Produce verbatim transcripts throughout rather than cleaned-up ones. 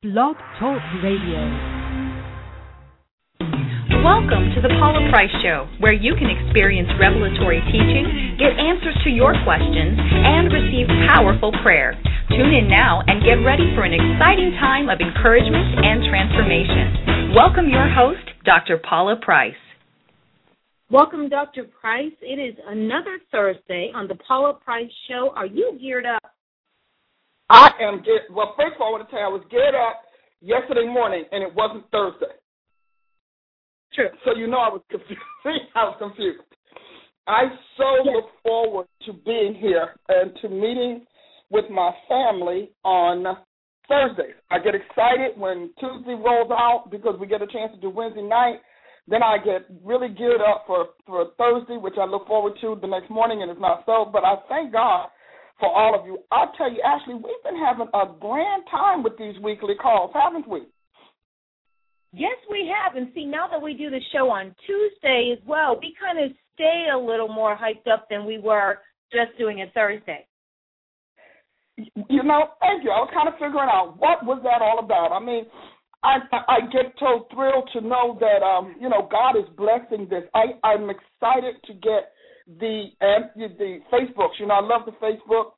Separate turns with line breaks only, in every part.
Blog Talk Radio.
Welcome to the Paula Price Show, where you can experience revelatory teaching, get answers to your questions, and receive powerful prayer. Tune in now and get ready for an exciting time of encouragement and transformation. Welcome your host, Doctor Paula Price.
Welcome, Doctor Price. It is another Thursday on the Paula Price Show. Are you geared up?
I am geared. Well, first of all, I want to tell you, I was geared up yesterday morning, and it wasn't Thursday.
True.
So you know I was confused. I was confused. I so yes. look forward to being here and to meeting with my family on Thursdays. I get excited when Tuesday rolls out because we get a chance to do Wednesday night. Then I get really geared up for, for Thursday, which I look forward to the next morning, and it's not so. But I thank God for all of you. I'll tell you, Ashley, we've been having a grand time with these weekly calls, haven't we?
Yes, we have. And see, now that we do the show on Tuesday as well, we kind of stay a little more hyped up than we were just doing it Thursday.
You know, thank you. I was kind of figuring out what was that all about. I mean, I I get so thrilled to know that, um, you know, God is blessing this. I, I'm excited to get the uh, the Facebooks. You know, I love the Facebook.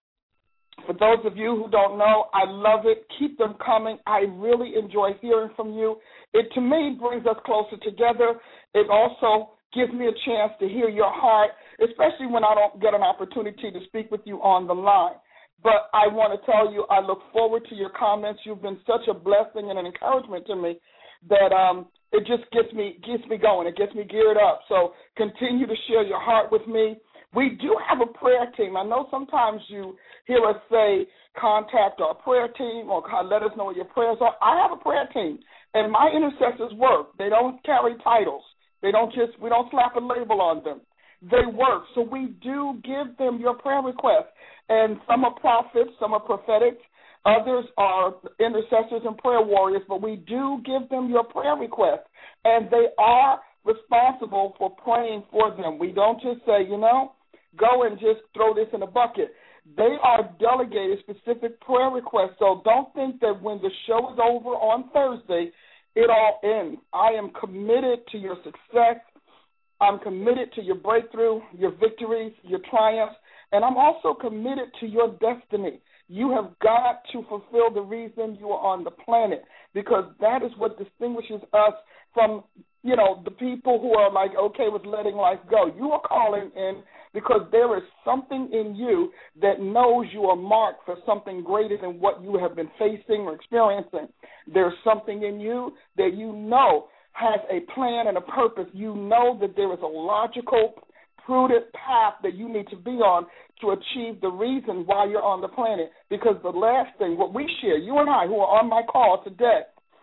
For those of you who don't know, I love it. Keep them coming. I really enjoy hearing from you. It, to me, brings us closer together. It also gives me a chance to hear your heart, especially when I don't get an opportunity to speak with you on the line. But I want to tell you, I look forward to your comments. You've been such a blessing and an encouragement to me that um, it just gets me gets me going. It gets me geared up. So continue to share your heart with me. We do have a prayer team. I know sometimes you hear us say contact our prayer team or let us know what your prayers are. I have a prayer team, and my intercessors work. They don't carry titles. They don't just we don't slap a label on them. They work. So we do give them your prayer requests. And some are prophets, some are prophetic, others are intercessors and prayer warriors, but we do give them your prayer requests, and they are responsible for praying for them. We don't just say, you know, go and just throw this in a bucket. They are delegated specific prayer requests, so don't think that when the show is over on Thursday, it all ends. I am committed to your success. I'm committed to your breakthrough, your victories, your triumphs. And I'm also committed to your destiny. You have got to fulfill the reason you are on the planet, because that is what distinguishes us from, you know, the people who are like, okay with letting life go. You are calling in because there is something in you that knows you are marked for something greater than what you have been facing or experiencing. There's something in you that you know has a plan and a purpose. You know that there is a logical prudent path that you need to be on to achieve the reason why you're on the planet. Because the last thing, what we share, you and I who are on my call today,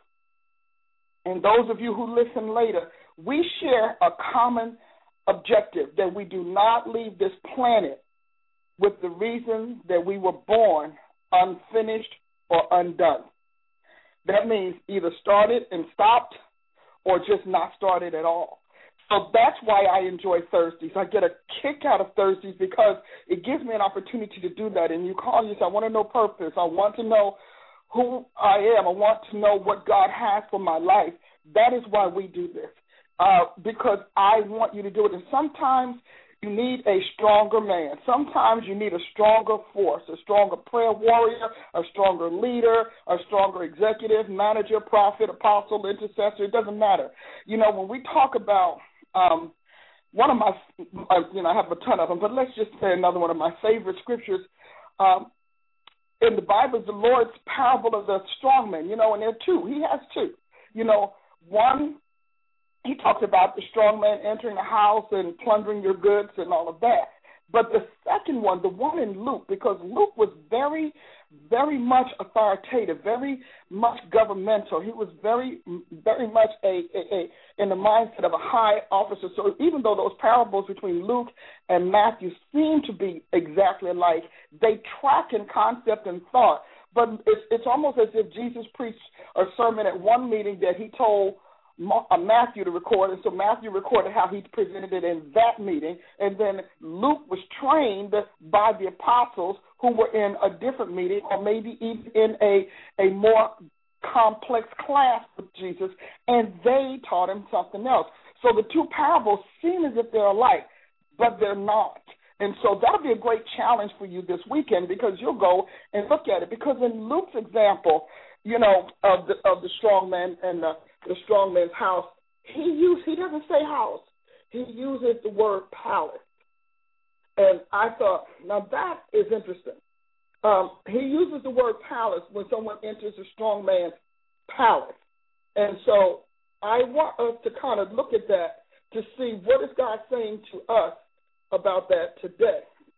and those of you who listen later, we share a common objective that we do not leave this planet with the reason that we were born unfinished or undone. That means either started and stopped or just not started at all. So that's why I enjoy Thursdays. I get a kick out of Thursdays because it gives me an opportunity to do that. And you call and you say, I want to know purpose. I want to know who I am. I want to know what God has for my life. That is why we do this, uh, because I want you to do it. And sometimes you need a stronger man. Sometimes you need a stronger force, a stronger prayer warrior, a stronger leader, a stronger executive, manager, prophet, apostle, intercessor. It doesn't matter. You know, when we talk about Um, one of my, uh, you know, I have a ton of them, but let's just say another one of my favorite scriptures. Um, in the Bible is the Lord's parable of the strong man, you know, and there are two. He has two. You know, one, he talks about the strong man entering a house and plundering your goods and all of that. But the second one, the one in Luke, because Luke was very, very much authoritative, very much governmental. He was very, very much a, a, a in the mindset of a high officer. So even though those parables between Luke and Matthew seem to be exactly alike, they track in concept and thought. But it's, it's almost as if Jesus preached a sermon at one meeting that he told Matthew to record, and so Matthew recorded how he presented it in that meeting, and then Luke was trained by the apostles who were in a different meeting, or maybe even in a, a more complex class with Jesus, and they taught him something else. So the two parables seem as if they're alike, but they're not. And so that'll be a great challenge for you this weekend, because you'll go and look at it. Because in Luke's example, you know, of the of the strong man and the, the strong man's house, he use he doesn't say house. He uses the word palace. And I thought, now that is interesting. Um, he uses the word palace when someone enters a strong man's palace. And so I want us to kind of look at that to see what is God saying to us about that today.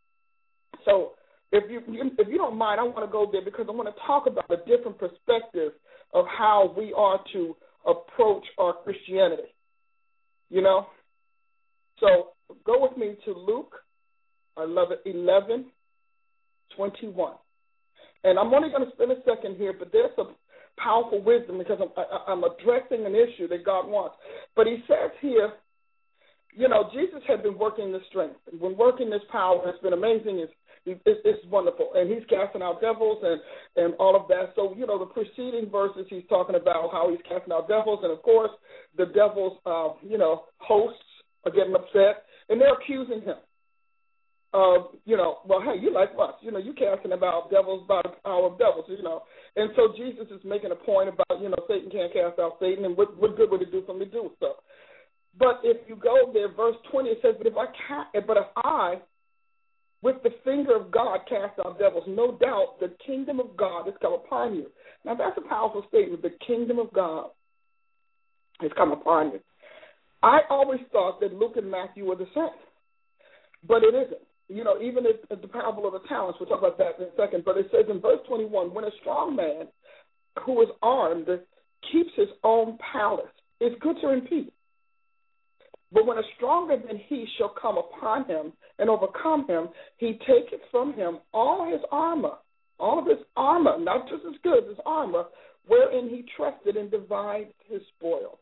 So if you if you don't mind, I want to go there because I want to talk about a different perspective of how we are to approach our Christianity. You know? So go with me to Luke, I love it, eleven twenty-one. And I'm only going to spend a second here, but there's some powerful wisdom because I'm, I, I'm addressing an issue that God wants. But he says here, you know, Jesus had been working this strength. When working this power, it's been amazing. It's, it's, it's wonderful. And he's casting out devils and, and all of that. So, you know, the preceding verses, he's talking about how he's casting out devils. And, of course, the devil's, uh, you know, hosts are getting upset. And they're accusing him of, you know, well, hey, you like us. You know, you casting about devils by the power of devils, you know. And so Jesus is making a point about, you know, Satan can't cast out Satan. And what, what good would it do for me to do so? But if you go there, verse twenty, it says, but if I can't, but if I, with the finger of God, cast out devils, no doubt the kingdom of God has come upon you. Now, that's a powerful statement. The kingdom of God has come upon you. I always thought that Luke and Matthew were the same, but it isn't. You know, even at the parable of the talents, we'll talk about that in a second, but it says in verse twenty-one, when a strong man who is armed keeps his own palace, it's good to repeat. But when a stronger than he shall come upon him and overcome him, he taketh from him all his armor, all of his armor, not just his goods, his armor, wherein he trusted, and divides his spoil.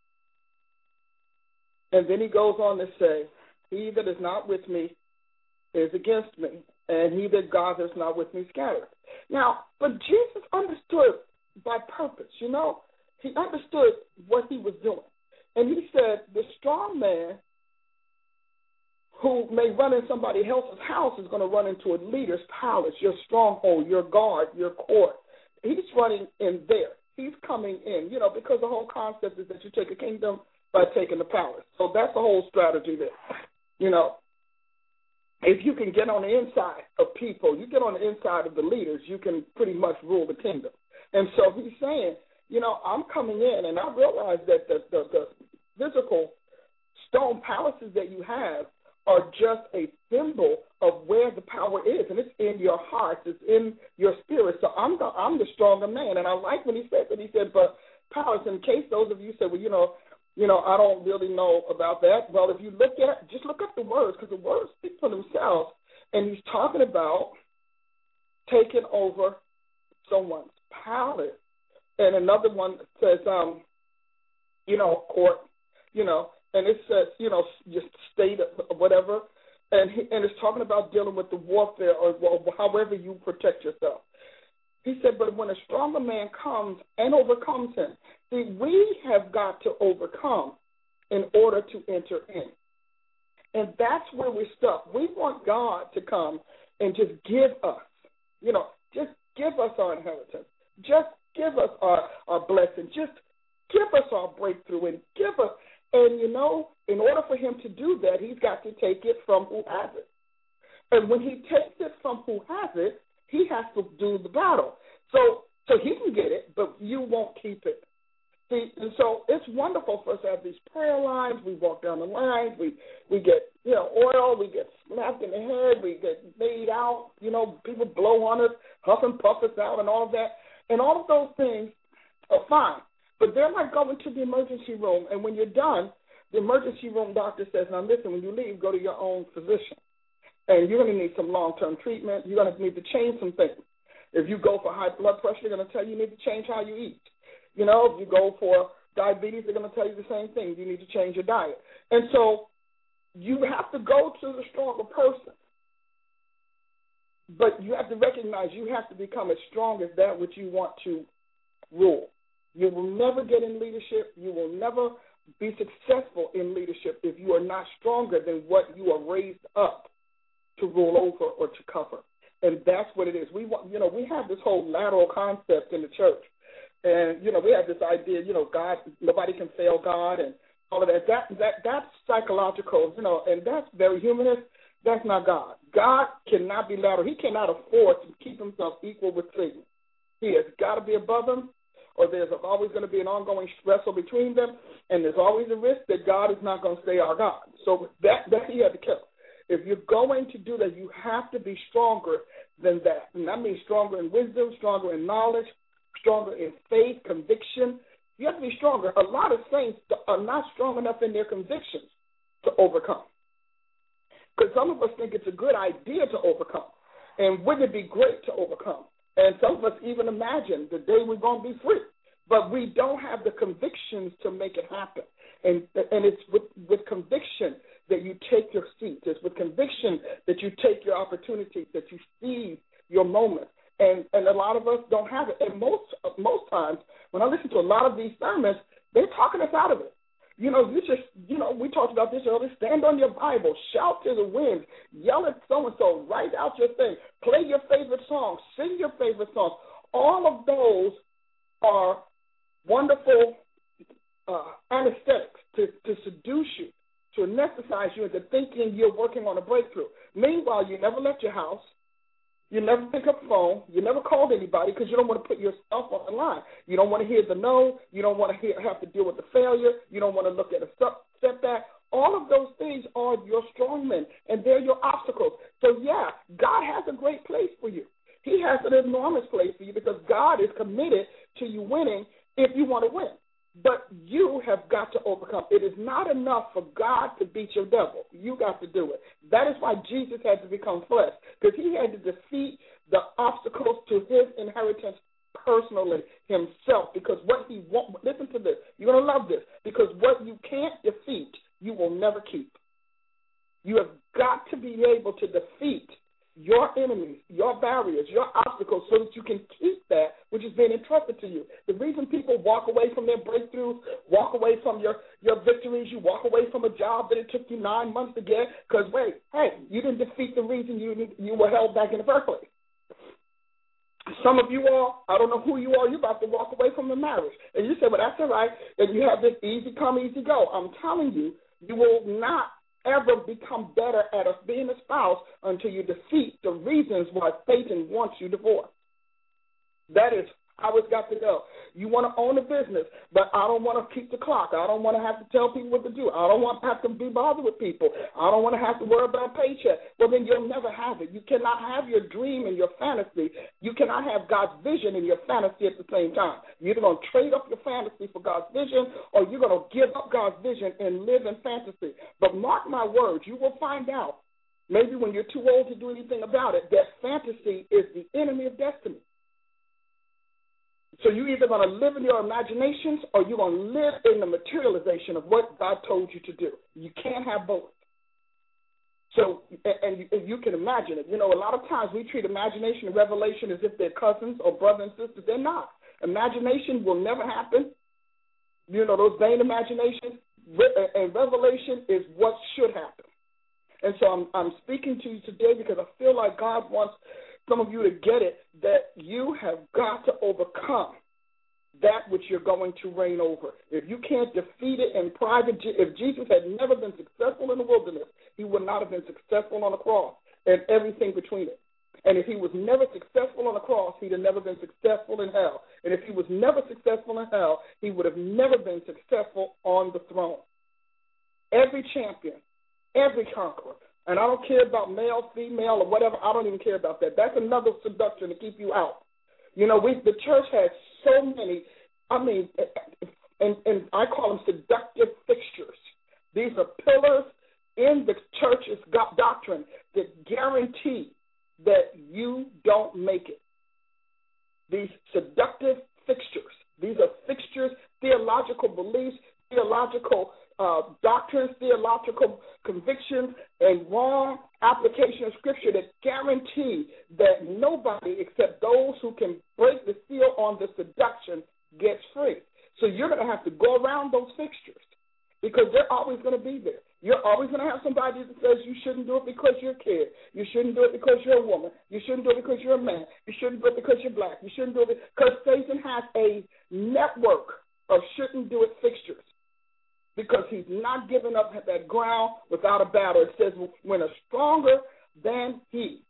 And then he goes on to say, he that is not with me is against me, and he that gathereth not with me scattereth. Now, but Jesus understood by purpose, you know. He understood what he was doing. And he said, the strong man who may run in somebody else's house is going to run into a leader's palace, your stronghold, your guard, your court. He's running in there. He's coming in, you know, because the whole concept is that you take a kingdom by taking the palace. So that's the whole strategy there. You know, if you can get on the inside of people, you get on the inside of the leaders, you can pretty much rule the kingdom. And so he's saying, you know, I'm coming in, and I realize that the, the, the physical stone palaces that you have are just a symbol of where the power is, and it's in your hearts, it's in your spirit. So I'm the, I'm the stronger man, and I like when he said that. He said, but palace, in case those of you say, well, you know, you know, I don't really know about that. Well, if you look at, just look up the words, because the words speak for themselves, and he's talking about taking over someone's palace. And another one says, um, you know, court, you know, and it says, you know, just state or whatever. And he, and it's talking about dealing with the warfare or well, however you protect yourself. He said, but when a stronger man comes and overcomes him, see, we have got to overcome in order to enter in. And that's where we're stuck. We want God to come and just give us, you know, just give us our inheritance. Just give us our, our blessing. Just give us our breakthrough and give us. And, you know, in order for him to do that, he's got to take it from who has it. And when he takes it from who has it, he has to do the battle. So so he can get it, but you won't keep it. See, and so it's wonderful for us to have these prayer lines. We walk down the lines. We, we get, you know, oil. We get smacked in the head. We get made out. You know, people blow on us, huff and puff us out and all of that. And all of those things are fine. But they're like going to the emergency room. And when you're done, the emergency room doctor says, now listen, when you leave, go to your own physician. And you're going to need some long-term treatment. You're going to need to change some things. If you go for high blood pressure, they're going to tell you you need to change how you eat. You know, if you go for diabetes, they're going to tell you the same thing. You need to change your diet. And so you have to go to the stronger person. But you have to recognize you have to become as strong as that which you want to rule. You will never get in leadership. You will never be successful in leadership if you are not stronger than what you are raised up to rule over or to cover. And that's what it is. We want, you know, we have this whole lateral concept in the church. And, you know, we have this idea, you know, God, nobody can fail God and all of that. That, that that's psychological, you know, and that's very humanist. That's not God. God cannot be lateral. He cannot afford to keep himself equal with Satan. He has got to be above him, or there's always going to be an ongoing wrestle between them, and there's always a risk that God is not going to stay our God. So that, that he had to kill. If you're going to do that, you have to be stronger than that. And that means stronger in wisdom, stronger in knowledge, stronger in faith, conviction. You have to be stronger. A lot of saints are not strong enough in their convictions to overcome. Because some of us think it's a good idea to overcome. And wouldn't it be great to overcome? And some of us even imagine the day we're going to be free. But we don't have the convictions to make it happen. And and it's with, with conviction that you take your seat. It's with conviction that you take your opportunities, that you seize your moment. And and a lot of us don't have it. And most most times, when I listen to a lot of these sermons, they're talking us out of it. You know, you just, you know, we talked about this earlier. Stand on your Bible, shout to the wind, yell at so-and-so, write out your thing, play your favorite song, sing your favorite songs. All of those are wonderful uh, anesthetics to, to seduce you, to anesthetize you into thinking you're working on a breakthrough. Meanwhile, you never left your house. You never pick up the phone. You never called anybody because you don't want to put yourself on the line. You don't want to hear the no. You don't want to hear, have to deal with the failure. You don't want to look at a setback. All of those things are your strong men, and they're your obstacles. So, yeah, God has a great place for you. He has an enormous place for you because God is committed to you winning if you want to win. But you have got to overcome. It is not enough for God to beat your devil. You got to do it. That is why Jesus had to become flesh, because he had to defeat the obstacles to his inheritance personally himself. Because what he won't, listen to this, you're going to love this, because what you can't defeat, you will never keep. You have got to be able to defeat your enemies, your barriers, your obstacles, so that you can keep that which is being entrusted to you. The reason people walk away from their breakthroughs, walk away from your, your victories, you walk away from a job that it took you nine months to get, because, wait, hey, you didn't defeat the reason you you were held back in the first place. Some of you all, I don't know who you are, you're about to walk away from the marriage. And you say, well, that's all right, and you have this easy come, easy go. I'm telling you, you will not ever become better at us being a spouse until you defeat the reasons why Satan wants you divorced. That is how it's got to go. You want to own a business, but I don't want to keep the clock. I don't want to have to tell people what to do. I don't want to have to be bothered with people. I don't want to have to worry about paycheck. Well, then you'll never have it. You cannot have your dream and your fantasy. You cannot have God's vision and your fantasy at the same time. You're either going to trade up your fantasy for God's vision, or you're going to give up God's vision and live in fantasy. But mark my words, you will find out, maybe when you're too old to do anything about it, that fantasy is the enemy of destiny. So you're either going to live in your imaginations, or you're going to live in the materialization of what God told you to do. You can't have both. So, and you, you can imagine it. You know, a lot of times we treat imagination and revelation as if they're cousins or brothers and sisters. They're not. Imagination will never happen. You know, those vain imaginations. And revelation is what should happen. And so I'm, I'm speaking to you today because I feel like God wants some of you to get it, that you have got to overcome that which you're going to reign over. If you can't defeat it in private, if Jesus had never been successful in the wilderness, he would not have been successful on the cross and everything between it. And if he was never successful on the cross, he'd have never been successful in hell. And if he was never successful in hell, he would have never been successful on the throne. Every champion, every conqueror, and I don't care about male, female, or whatever. I don't even care about that. That's another seduction to keep you out. You know, we the church has so many, I mean, and, and I call them seductive fixtures. These are pillars in the church's doctrine that guarantee that you don't make it. These seductive fixtures. These are fixtures, theological beliefs, theological Uh, doctrines, theological convictions, and wrong application of Scripture that guarantee that nobody except those who can break the seal on the seduction gets free. So you're going to have to go around those fixtures because they're always going to be there. You're always going to have somebody that says you shouldn't do it because you're a kid. You shouldn't do it because you're a woman. You shouldn't do it because you're a man. You shouldn't do it because you're black. You shouldn't do it because Satan has a network of shouldn't do it fixtures because he's not giving up that ground without a battle. It says when a stronger than he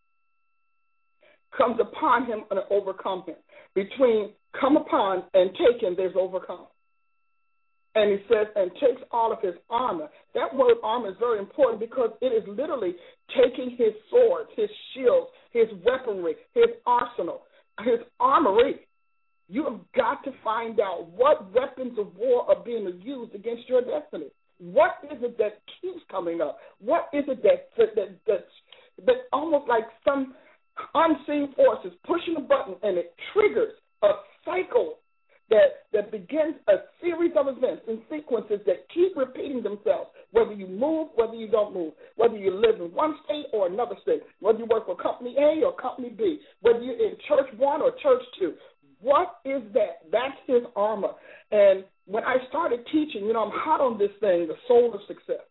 comes upon him and overcome him. Between come upon and taken, there's overcome. And he says, and takes all of his armor. That word armor is very important because it is literally taking his swords, his shields, his weaponry, his arsenal, his armory. You have got to find out what weapons of war are being used against your destiny. What is it that keeps coming up? What is it that that that that's, that's almost like some unseen forces pushing a button and it triggers a cycle that that begins a series of events and sequences that keep repeating themselves, whether you move, whether you don't move, whether you live in one state or another state, whether you work for company A or company B, whether you're in church one or church two. What is that? That's his armor. And when I started teaching, you know, I'm hot on this thing, the soul of success.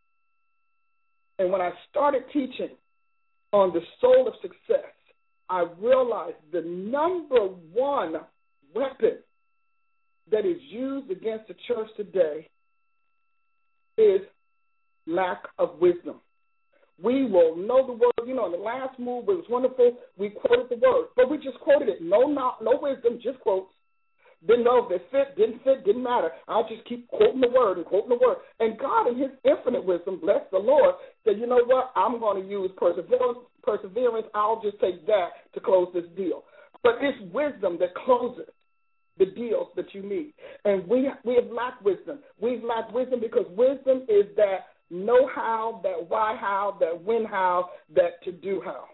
And when I started teaching on the soul of success, I realized the number one weapon that is used against the church today is lack of wisdom. We will know the word. You know, in the last move, it was wonderful. We quoted the word, but we just quoted it. No, no, no wisdom, just quotes. Didn't know if it fit, didn't fit, didn't matter. I'll just keep quoting the word and quoting the word. And God, in his infinite wisdom, bless the Lord, said, you know what, I'm going to use perseverance. perseverance. I'll just take that to close this deal. But it's wisdom that closes the deals that you need. And we we have lacked wisdom. We've lacked wisdom because wisdom is that know-how, that why-how, that when-how, that to-do how.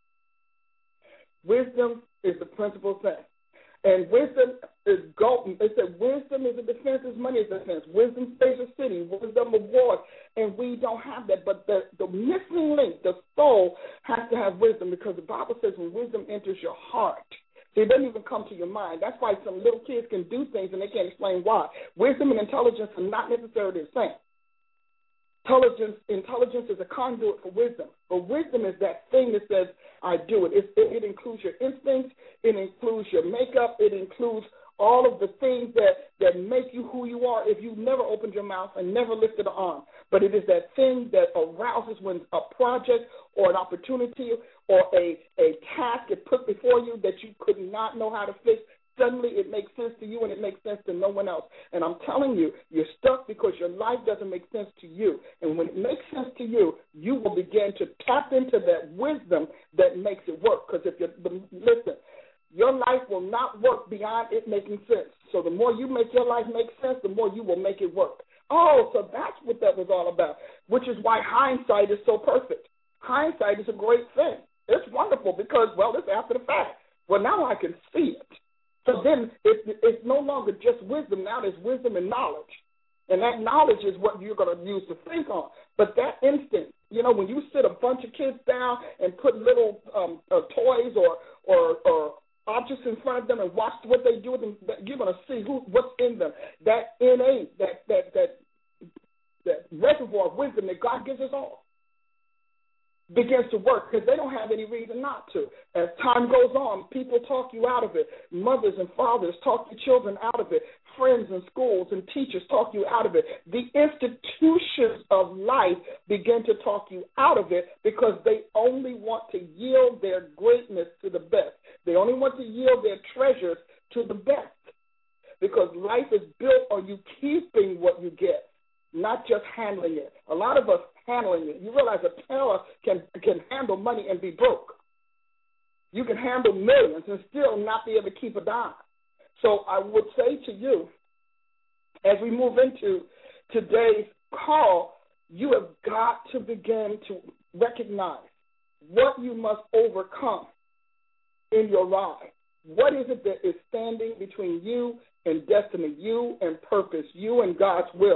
Wisdom is the principal thing. And wisdom is golden. They said wisdom is a defense, as money is a defense. Wisdom saves a city. Wisdom rewards. And we don't have that. But the, the missing link, the soul, has to have wisdom because the Bible says when wisdom enters your heart, so it doesn't even come to your mind. That's why some little kids can do things and they can't explain why. Wisdom and intelligence are not necessarily the same. Intelligence, intelligence is a conduit for wisdom. But wisdom is that thing that says, I do it. It, it includes your instincts. It includes your makeup. It includes all of the things that, that make you who you are if you never opened your mouth and never lifted an arm. But it is that thing that arouses when a project or an opportunity or a, a task is put before you that you could not know how to fix. Suddenly it makes sense to you and it makes sense to no one else. And I'm telling you, you're stuck because your life doesn't make sense to you. And when it makes sense to you, you will begin to tap into that wisdom that makes it work. Because if you listen, your life will not work beyond it making sense. So the more you make your life make sense, the more you will make it work. Oh, so that's what that was all about, which is why hindsight is so perfect. Hindsight is a great thing. It's wonderful because, well, it's after the fact. Well, now I can see it. So then it, it's no longer just wisdom. Now there's wisdom and knowledge. And that knowledge is what you're going to use to think on. But that instant, you know, when you sit a bunch of kids down and put little um, uh, toys or, or, or objects in front of them and watch what they do with them, you're going to see who what's in them. That innate, that, that, that, that reservoir of wisdom that God gives us all begins to work because they don't have any reason not to. As time goes on, people talk you out of it. Mothers and fathers talk your children out of it. Friends and schools and teachers talk you out of it. The institutions of life begin to talk you out of it because they only want to yield their greatness to the best. They only want to yield their treasures to the best because life is built on you keeping what you get, not just handling it. A lot of us handling it. You realize a teller can can handle money and be broke. You can handle millions and still not be able to keep a dime. So I would say to you, as we move into today's call, you have got to begin to recognize what you must overcome in your life. What is it that is standing between you and destiny, you and purpose, you and God's will?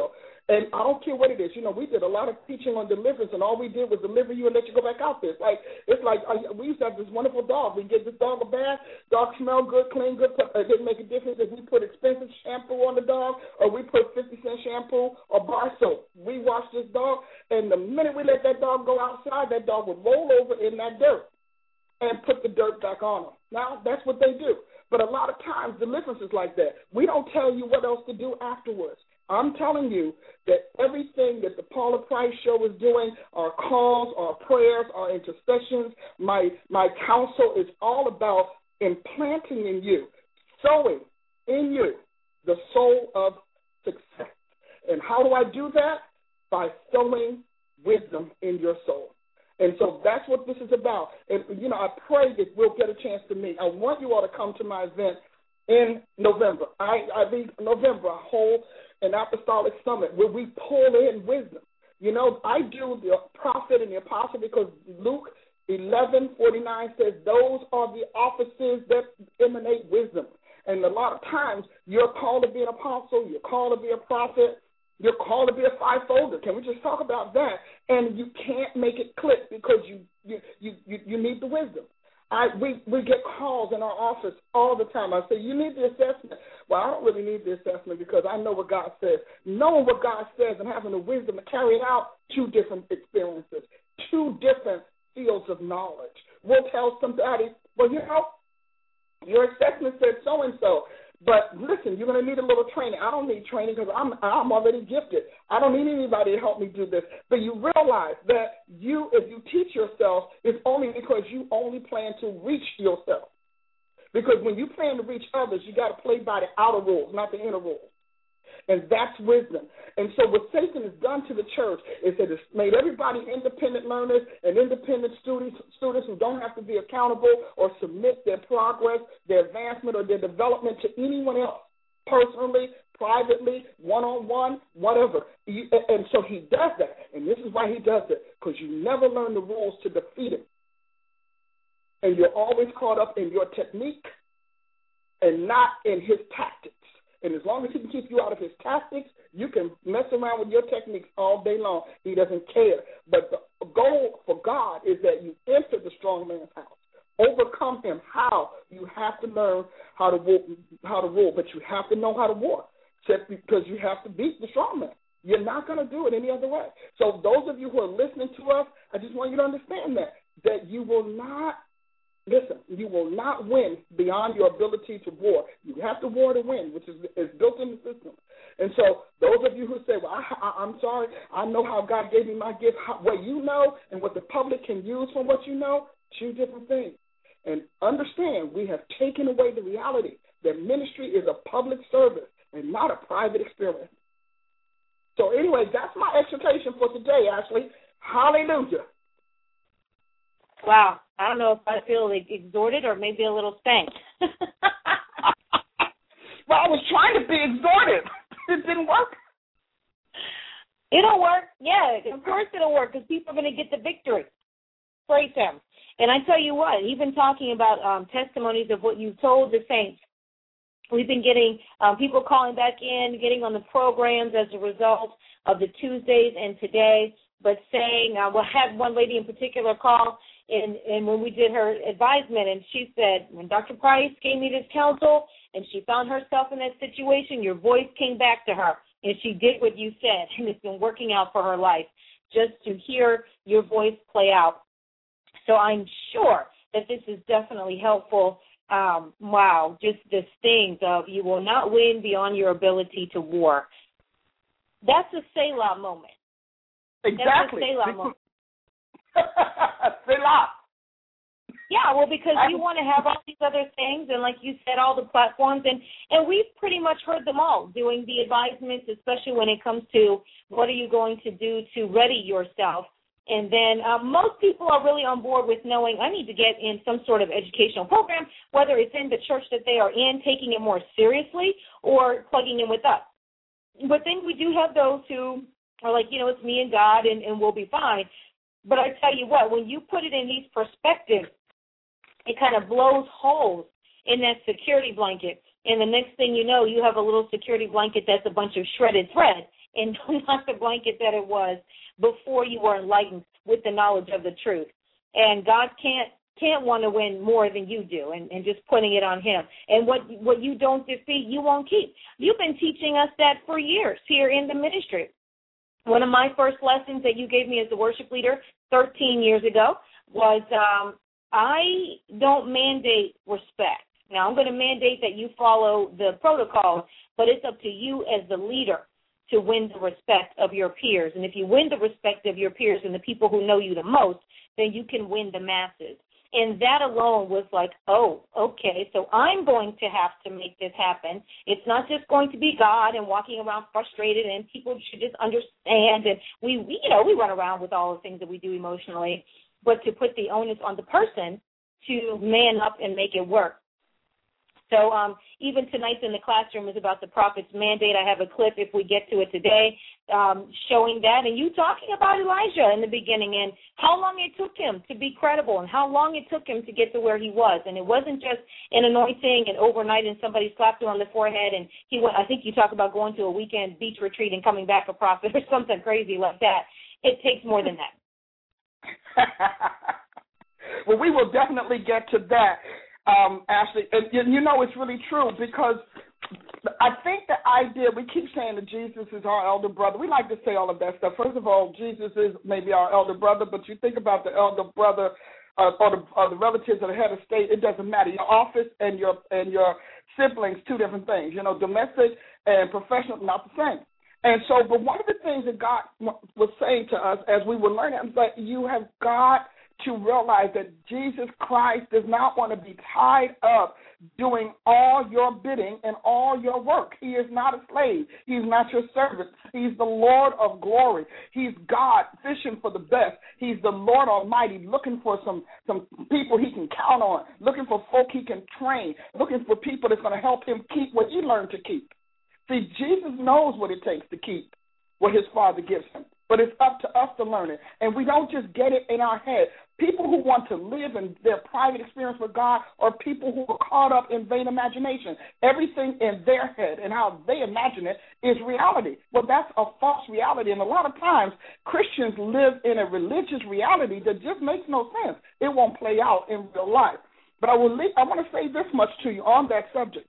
And I don't care what it is. You know, we did a lot of teaching on deliverance, and all we did was deliver you and let you go back out there. It's like, it's like uh, we used to have this wonderful dog. We get this dog a bath, dog smell good, clean good. It didn't make a difference if we put expensive shampoo on the dog or we put fifty cent shampoo or bar soap. We washed this dog, and the minute we let that dog go outside, that dog would roll over in that dirt and put the dirt back on them. Now, that's what they do. But a lot of times, deliverance is like that. We don't tell you what else to do afterwards. I'm telling you that everything that the Paula Price Show is doing, our calls, our prayers, our intercessions, my my counsel is all about implanting in you, sowing in you the soul of success. And how do I do that? By sowing wisdom in your soul. And so that's what this is about. And, you know, I pray that we'll get a chance to meet. I want you all to come to my event in November. I, I mean, November, I hold an apostolic summit where we pull in wisdom. You know, I do the prophet and the apostle because Luke eleven forty-nine says those are the offices that emanate wisdom. And a lot of times you're called to be an apostle, you're called to be a prophet, you're called to be a fivefolder. Can we just talk about that? And you can't make it click because you you you, you, you need the wisdom. I, we, we get calls in our office all the time. I say, you need the assessment. Well, I don't really need the assessment because I know what God says. Knowing what God says and having the wisdom to carry it out, two different experiences, two different fields of knowledge. We'll tell somebody, well, you know, your assessment said so-and-so. But listen, you're going to need a little training. I don't need training because I'm I'm already gifted. I don't need anybody to help me do this. But you realize that you, if you teach yourself, it's only because you only plan to reach yourself. Because when you plan to reach others, you got to play by the outer rules, not the inner rules. And that's wisdom. And so what Satan has done to the church is that it's made everybody independent learners and independent students, students who don't have to be accountable or submit their progress, their advancement, or their development to anyone else, personally, privately, one-on-one, whatever. And so he does that. And this is why he does it, because you never learn the rules to defeat him. And you're always caught up in your technique and not in his tactics. And as long as he can keep you out of his tactics, you can mess around with your techniques all day long. He doesn't care. But the goal for God is that you enter the strong man's house. Overcome him. How? You have to learn how to war, how to rule, but you have to know how to war, just because you have to beat the strong man. You're not going to do it any other way. So those of you who are listening to us, I just want you to understand that, that you will not Listen, you will not win beyond your ability to war. You have to war to win, which is, is built in the system. And so those of you who say, well, I, I, I'm sorry, I know how God gave me my gift. How, what you know and what the public can use from what you know, two different things. And understand, we have taken away the reality that ministry is a public service and not a private experience. So anyway, that's my exhortation for today, Ashley. Hallelujah.
Wow. I don't know if I feel like exhorted or maybe a little spanked.
Well, I was trying to be exhorted. It didn't work.
It'll work. Yeah, of course it'll work because people are going to get the victory. Praise him. And I tell you what, even talking about um, testimonies of what you told the saints, we've been getting um, people calling back in, getting on the programs as a result of the Tuesdays and today, but saying, uh, we had one lady in particular call, And, and when we did her advisement, and she said, when Doctor Price gave me this counsel and she found herself in that situation, your voice came back to her, and she did what you said, and it's been working out for her life, just to hear your voice play out. So I'm sure that this is definitely helpful. Um, wow, just the things of you will not win beyond your ability to war. That's a Selah moment.
Exactly.
That's a Selah moment.
Selah.
Yeah, well, because you want to have all these other things, and like you said, all the platforms, and, and we've pretty much heard them all doing the advisements, especially when it comes to what are you going to do to ready yourself. And then uh, most people are really on board with knowing I need to get in some sort of educational program, whether it's in the church that they are in, taking it more seriously, or plugging in with us. But then we do have those who are like, you know, it's me and God, and, and we'll be fine. But I tell you what, when you put it in these perspectives, it kind of blows holes in that security blanket. And the next thing you know, you have a little security blanket that's a bunch of shredded thread. and not the blanket that it was before you were enlightened with the knowledge of the truth. And God can't can't want to win more than you do, and, and just putting it on him. And what what you don't defeat, you won't keep. You've been teaching us that for years here in the ministry. One of my first lessons that you gave me as a worship leader thirteen years ago was um, I don't mandate respect. Now, I'm going to mandate that you follow the protocol, but it's up to you as the leader to win the respect of your peers. And if you win the respect of your peers and the people who know you the most, then you can win the masses. And that alone was like, oh, okay, so I'm going to have to make this happen. It's not just going to be God and walking around frustrated, and people should just understand. And we, we you know, we run around with all the things that we do emotionally, but to put the onus on the person to man up and make it work. So um, even tonight's in the classroom is about the prophet's mandate. I have a clip, if we get to it today, um, showing that. And you talking about Elijah in the beginning and how long it took him to be credible and how long it took him to get to where he was. And it wasn't just an anointing and overnight and somebody slapped him on the forehead and he went. I think you talk about going to a weekend beach retreat and coming back a prophet or something crazy like that. It takes more than that.
Well, we will definitely get to that. Um, Ashley, and you know it's really true because I think the idea, we keep saying that Jesus is our elder brother. We like to say all of that stuff. First of all, Jesus is maybe our elder brother, but you think about the elder brother uh, or, the, or the relatives of the head of state, it doesn't matter. Your office and your and your siblings, two different things. You know, domestic and professional, not the same. And so, but one of the things that God was saying to us as we were learning is that you have got to realize that Jesus Christ does not want to be tied up doing all your bidding and all your work. He is not a slave. He's not your servant. He's the Lord of glory. He's God fishing for the best. He's the Lord Almighty looking for some, some people he can count on, looking for folk he can train, looking for people that's going to help him keep what he learned to keep. See, Jesus knows what it takes to keep what his Father gives him. But it's up to us to learn it. And we don't just get it in our head. People who want to live in their private experience with God are people who are caught up in vain imagination. Everything in their head and how they imagine it is reality. Well, that's a false reality. And a lot of times Christians live in a religious reality that just makes no sense. It won't play out in real life. But I, will leave, I want to say this much to you on that subject.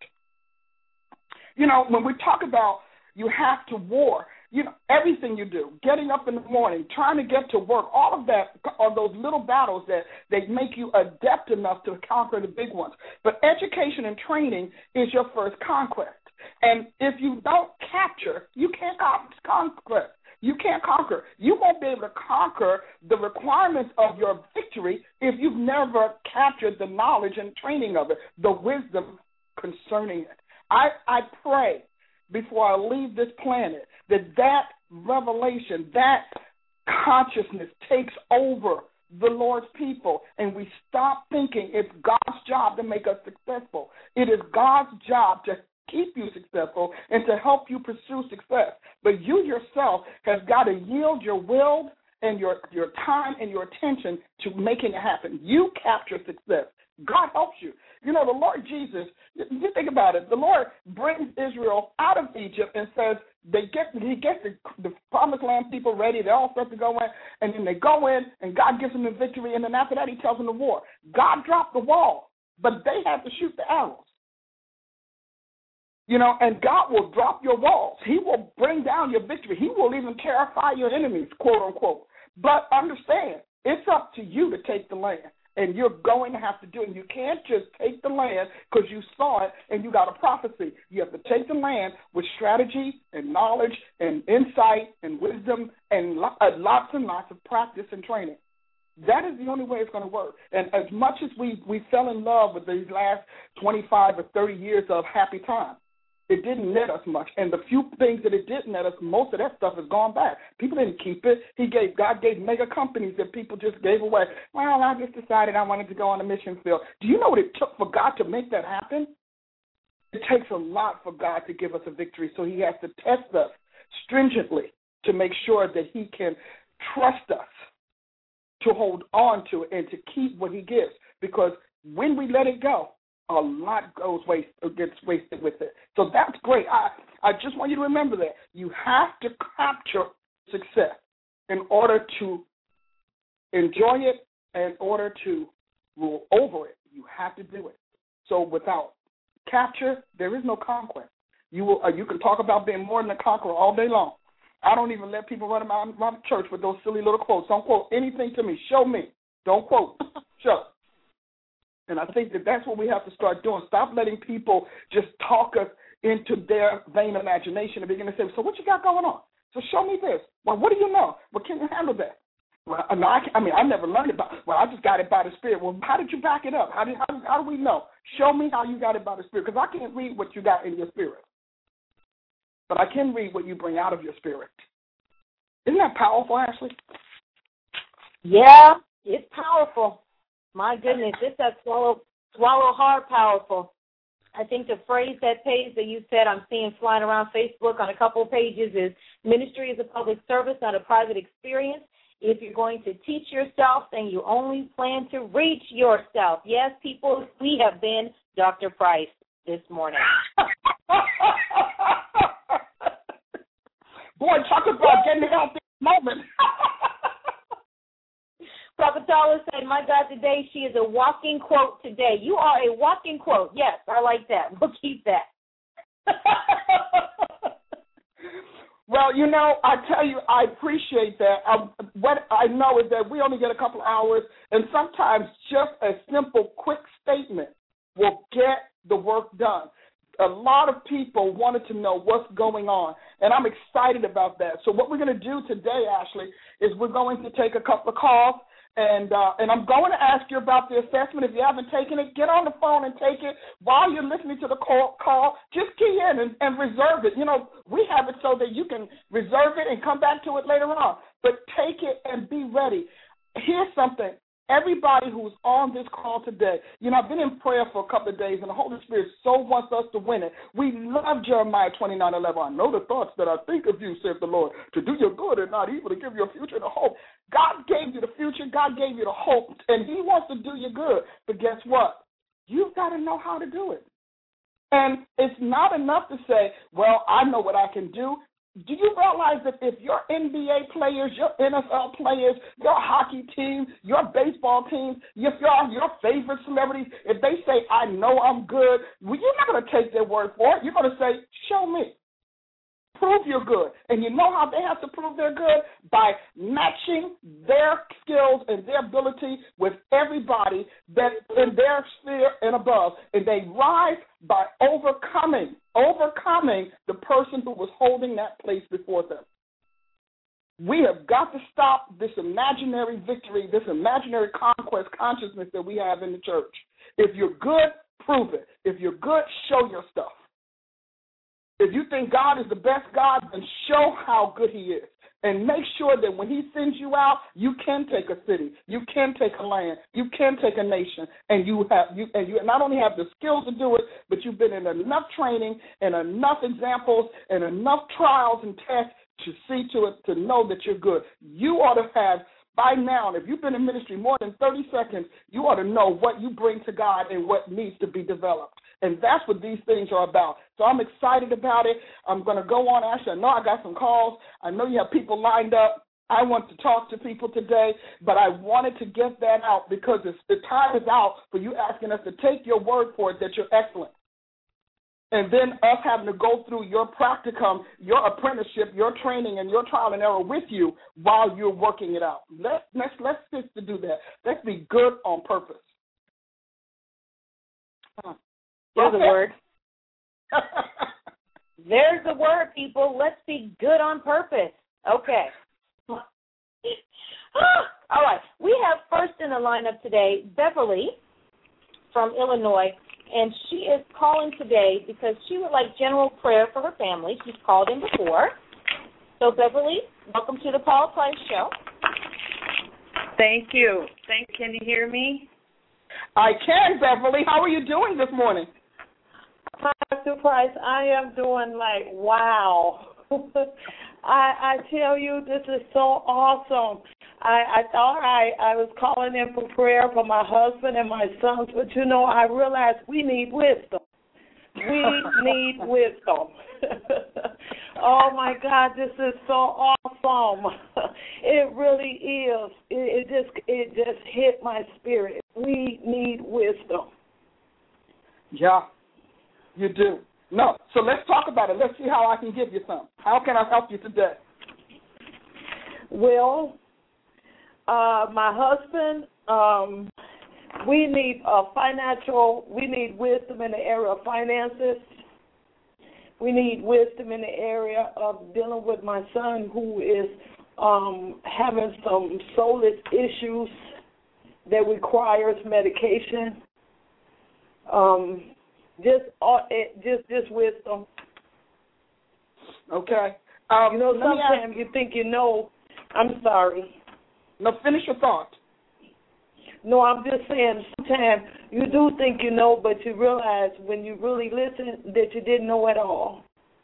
You know, when we talk about you have to war, you know, everything you do, getting up in the morning, trying to get to work, all of that are those little battles that they make you adept enough to conquer the big ones. But education and training is your first conquest. And if you don't capture, you can't conquer. You can't conquer. You won't be able to conquer the requirements of your victory if you've never captured the knowledge and training of it, the wisdom concerning it. I, I pray before I leave this planet that that revelation, that consciousness takes over the Lord's people, and we stop thinking it's God's job to make us successful. It is God's job to keep you successful and to help you pursue success. But you yourself have got to yield your will and your, your time and your attention to making it happen. You capture success. God helps you. You know, the Lord Jesus, you think about it, the Lord brings Israel out of Egypt and says they get he gets the, the promised land people ready, they're all set to go in, and then they go in and God gives them the victory, and then after that he tells them to war. God dropped the wall, but they had to shoot the arrows. You know, and God will drop your walls. He will bring down your victory. He will even terrify your enemies, quote unquote. But understand, it's up to you to take the land. And you're going to have to do it. You can't just take the land because you saw it and you got a prophecy. You have to take the land with strategy and knowledge and insight and wisdom and lots and lots of practice and training. That is the only way it's going to work. And as much as we, we fell in love with these last twenty-five or thirty years of happy time, it didn't net us much. And the few things that it did net us, most of that stuff has gone back. People didn't keep it. He gave God gave mega companies that people just gave away. Well, I just decided I wanted to go on a mission field. Do you know what it took for God to make that happen? It takes a lot for God to give us a victory, so he has to test us stringently to make sure that he can trust us to hold on to it and to keep what he gives. Because when we let it go, a lot goes waste gets wasted with it. So that's great. I, I just want you to remember that. You have to capture success in order to enjoy it, in order to rule over it. You have to do it. So without capture, there is no conquest. You will. Uh, you can talk about being more than a conqueror all day long. I don't even let people run around, around the church with those silly little quotes. Don't quote anything to me. Show me. Don't quote. Show. And I think that that's what we have to start doing. Stop letting people just talk us into their vain imagination and begin to say, so what you got going on? So show me this. Well, what do you know? Well, can you handle that? Well, no, I, I mean, I never learned about it. Well, I just got it by the Spirit. Well, how did you back it up? How, did, how, how do we know? Show me how you got it by the Spirit, because I can't read what you got in your spirit. But I can read what you bring out of your spirit. Isn't that powerful, Ashley?
Yeah, it's powerful. My goodness, it's that swallow, swallow hard powerful. I think the phrase, that page that you said I'm seeing flying around Facebook on a couple of pages is ministry is a public service, not a private experience. If you're going to teach yourself, then you only plan to reach yourself. Yes, people, we have been Doctor Price this morning.
Boy, talk about getting it out this moment.
Prophet Tala said, my God, today she is a walking quote today. You are a walking quote. Yes, I like that. We'll keep that.
Well, you know, I tell you, I appreciate that. I, what I know is that we only get a couple hours, and sometimes just a simple, quick statement will get the work done. A lot of people wanted to know what's going on, and I'm excited about that. So what we're going to do today, Ashley, is we're going to take a couple of calls, and uh, and I'm going to ask you about the assessment. If you haven't taken it, get on the phone and take it. While you're listening to the call, call just key in and, and reserve it. You know, we have it so that you can reserve it and come back to it later on. But take it and be ready. Here's something. Everybody who's on this call today, you know, I've been in prayer for a couple of days, and the Holy Spirit so wants us to win it. We love Jeremiah twenty-nine eleven. I know the thoughts that I think of you, saith the Lord, to do your good and not evil, to give you a future and a hope. God gave you the future. God gave you the hope, and he wants to do you good. But guess what? You've got to know how to do it. And it's not enough to say, well, I know what I can do. Do you realize that if your N B A players, your N F L players, your hockey team, your baseball teams, if your your favorite celebrities, if they say, I know I'm good, well, you're not going to take their word for it. You're going to say, show me. Prove you're good. And you know how they have to prove they're good? By matching their skills and their ability with everybody that in their sphere and above. And they rise by overcoming, overcoming the person who was holding that place before them. We have got to stop this imaginary victory, this imaginary conquest consciousness that we have in the church. If you're good, prove it. If you're good, show your stuff. If you think God is the best God, then show how good he is. And make sure that when he sends you out, you can take a city, you can take a land, you can take a nation, and you have you and you not only have the skills to do it, but you've been in enough training and enough examples and enough trials and tests to see to it to know that you're good. You ought to have by now, if you've been in ministry more than thirty seconds, you ought to know what you bring to God and what needs to be developed. And that's what these things are about. So I'm excited about it. I'm going to go on. Actually, I know I got some calls. I know you have people lined up. I want to talk to people today, but I wanted to get that out because it's, the time is out for you asking us to take your word for it that you're excellent. And then us having to go through your practicum, your apprenticeship, your training, and your trial and error with you while you're working it out. Let's, let's, let's just to do that. Let's be good on purpose.
Huh. There's a word. There's a word, people. Let's be good on purpose. Okay. All right. We have first in the lineup today Beverly from Illinois, and she is calling today because she would like general prayer for her family. She's called in before. So, Beverly, welcome to the Paula Price Show.
Thank you. Thank. Can you hear me?
I can, Beverly. How are you doing this morning?
Hi, Doctor Price. I am doing like, wow. I, I tell you, this is so awesome. I, I thought I, I was calling in for prayer for my husband and my sons, but, you know, I realized we need wisdom. We need wisdom. Oh, my God, this is so awesome. It really is. It, it just it just hit my spirit. We need wisdom.
Yeah, you do. No, so let's talk about it. Let's see how I can give you some. How can I help you today?
Well, uh, my husband, um, we need a financial, we need wisdom in the area of finances. We need wisdom in the area of dealing with my son who is um, having some soulless issues that requires medication. Um, just, uh, it, just, just wisdom.
Okay. Um,
you know, sometimes you think you know. I'm sorry.
No, finish your thought.
No, I'm just saying sometimes you do think you know, but you realize when you really listen that you didn't know at all.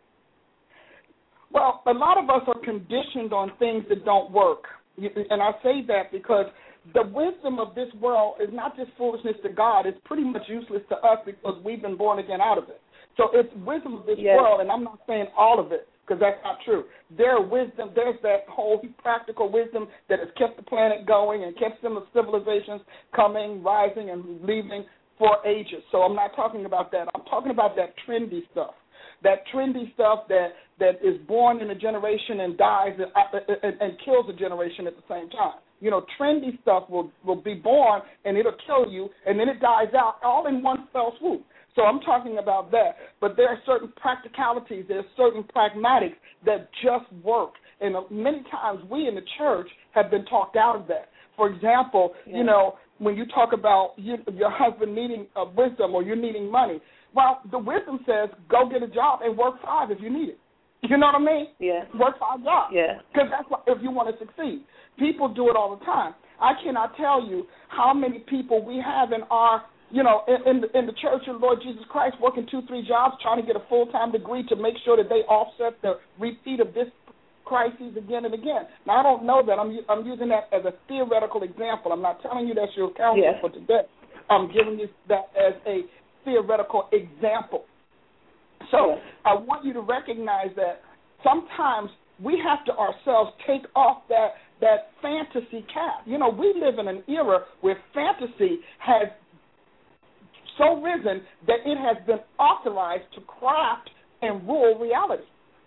Well, a lot of us are conditioned on things that don't work. And I say that because the wisdom of this world is not just foolishness to God. It's pretty much useless to us because we've been born again out of it. So it's wisdom of this
yes.
world, and I'm not saying all of it, because that's not true. There are wisdom, there's that whole practical wisdom that has kept the planet going and kept some of civilizations coming, rising, and leaving for ages. So I'm not talking about that. I'm talking about that trendy stuff, that trendy stuff that, that is born in a generation and dies and, and, and kills a generation at the same time. You know, trendy stuff will, will be born and it'll kill you, and then it dies out all in one fell swoop. So I'm talking about that. But there are certain practicalities, there are certain pragmatics that just work. And many times we in the church have been talked out of that. For example, yeah. you know, when you talk about you, your husband needing uh, wisdom or you're needing money, well, the wisdom says go get a job and work five if you need it. You know what I mean?
Yeah.
Work five jobs.
Yeah.
Because that's what, if you want to succeed. People do it all the time. I cannot tell you how many people we have in our You know, in, in, the, in the Church of the Lord Jesus Christ, working two, three jobs, trying to get a full-time degree to make sure that they offset the repeat of this crisis again and again. Now, I don't know that. I'm I'm using that as a theoretical example. I'm not telling you that's your counsel
yes.
for today. I'm giving you that as a theoretical example. So I want you to recognize that sometimes we have to ourselves take off that, that fantasy cap. You know, we live in an era where fantasy has so risen that it has been authorized to craft and rule reality.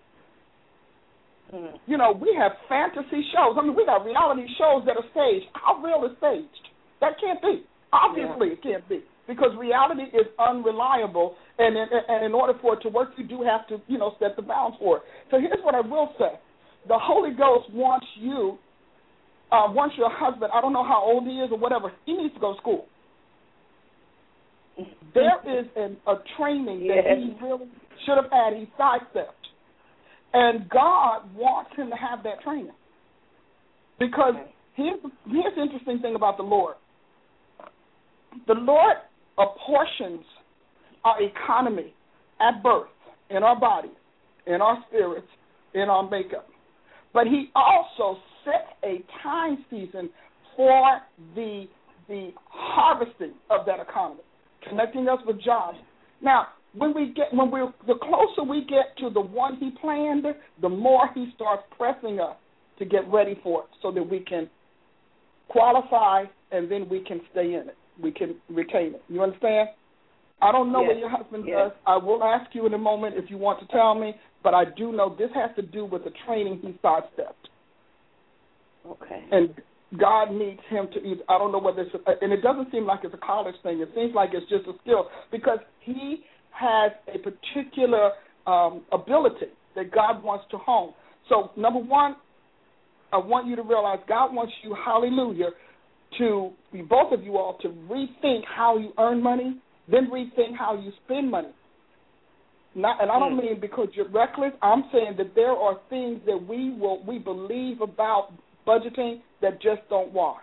Mm. You know, we have fantasy shows. I mean, we got reality shows that are staged. How real is staged? That can't be. Obviously, yeah. it can't be because reality is unreliable, and in, and in order for it to work, you do have to, you know, set the bounds for it. So here's what I will say. The Holy Ghost wants you, uh, wants your husband, I don't know how old he is or whatever, he needs to go to school. There is an, a training that yes. he really should have had. He sidestepped. And God wants him to have that training. Because here's, here's the interesting thing about the Lord. The Lord apportions our economy at birth, in our bodies, in our spirits, in our makeup. But he also set a time season for the, the harvesting of that economy, connecting us with jobs. Now, when we get, when we, the closer we get to the one he planned, the more he starts pressing us to get ready for it, so that we can qualify and then we can stay in it. We can retain it. You understand? I don't know yes. what your husband yes. does. I will ask you in a moment if you want to tell me, but I do know this has to do with the training he sidestepped.
Okay.
And God needs him to either, I don't know whether it's, a, and it doesn't seem like it's a college thing. It seems like it's just a skill because he has a particular um, ability that God wants to hone. So, number one, I want you to realize God wants you, hallelujah, to, both of you all, to rethink how you earn money, then rethink how you spend money. Not, and I don't mean because you're reckless. I'm saying that there are things that we will we believe about budgeting that just don't wash.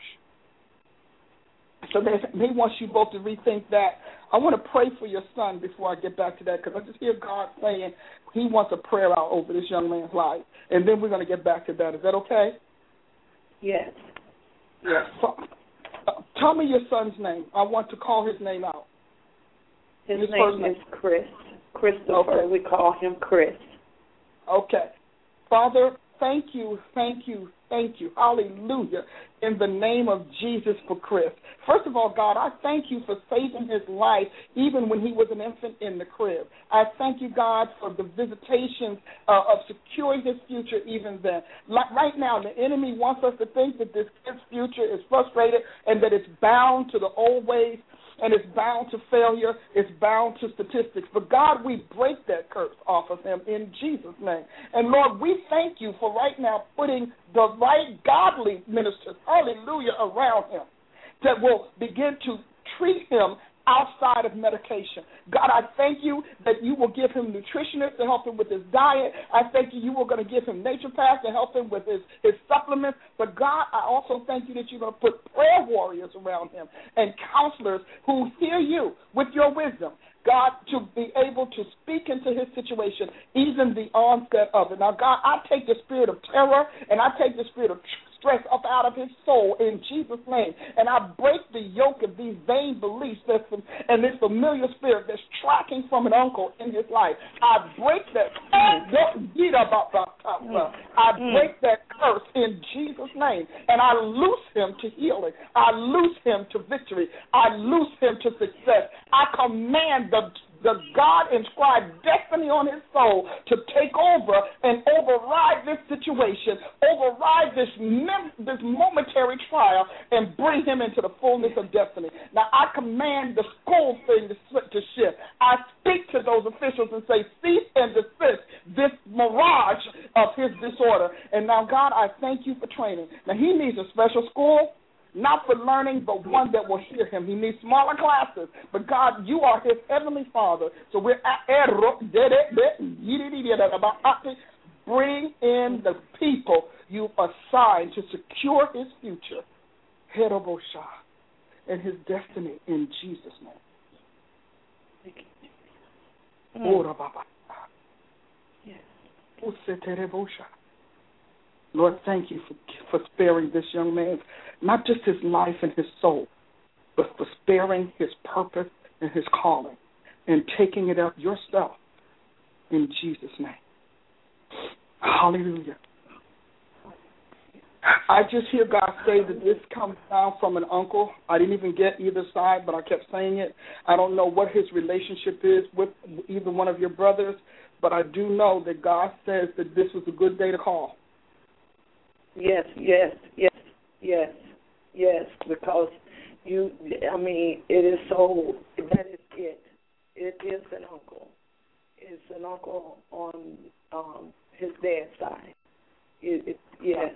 So he wants you both to rethink that. I want to pray for your son before I get back to that because I just hear God saying he wants a prayer out over this young man's life. And then we're going to get back to that. Is that okay?
Yes. Yes.
So, uh, tell me your son's name. I want to call his name out.
His,
his
name, name is Chris. Christopher. Okay. We call him Chris.
Okay. Father, thank you, thank you, thank you. Hallelujah. In the name of Jesus for Chris. First of all, God, I thank you for saving his life even when he was an infant in the crib. I thank you, God, for the visitations uh, of securing his future even then. Like right now, the enemy wants us to think that this kid's future is frustrated and that it's bound to the old ways, and it's bound to failure, it's bound to statistics. But, God, we break that curse off of him in Jesus' name. And, Lord, we thank you for right now putting the right godly ministers, hallelujah, around him that will begin to treat him outside of medication. God, I thank you that you will give him nutritionists to help him with his diet. I thank you you are going to give him naturopaths to help him with his, his supplements. But, God, I also thank you that you're going to put prayer warriors around him and counselors who hear you with your wisdom. God, to be able to speak into his situation, even the onset of it. Now, God, I take the spirit of terror and I take the spirit of stress up out of his soul in Jesus' name. And I break the yoke of these vain belief systems and this familiar spirit that's tracking from an uncle in his life. I break that. I break that curse in Jesus' name. And I loose him to healing. I loose him to victory. I loose him to success. I command the the God-inscribed destiny on his soul to take over and override this situation, override this mem- this momentary trial, and bring him into the fullness of destiny. Now, I command the school thing to, to shift. I speak to those officials and say, cease and desist this mirage of his disorder. And now, God, I thank you for training. Now, he needs a special school. Not for learning, but one that will hear him. He needs smaller classes. But, God, you are his heavenly Father. So we're at bring in the people you assigned to secure his future, and his destiny in Jesus' name. Thank you. Yes. Lord, thank you for, for sparing this young man, not just his life and his soul, but for sparing his purpose and his calling and taking it up yourself in Jesus' name. Hallelujah. I just hear God say that this comes down from an uncle. I didn't even get either side, but I kept saying it. I don't know what his relationship is with either one of your brothers, but I do know that God says that this was a good day to call.
Yes, yes, yes, yes, yes, because you, I mean, it is so, that is it. It is an uncle. It's an uncle on um, his dad's side. It, it, yes.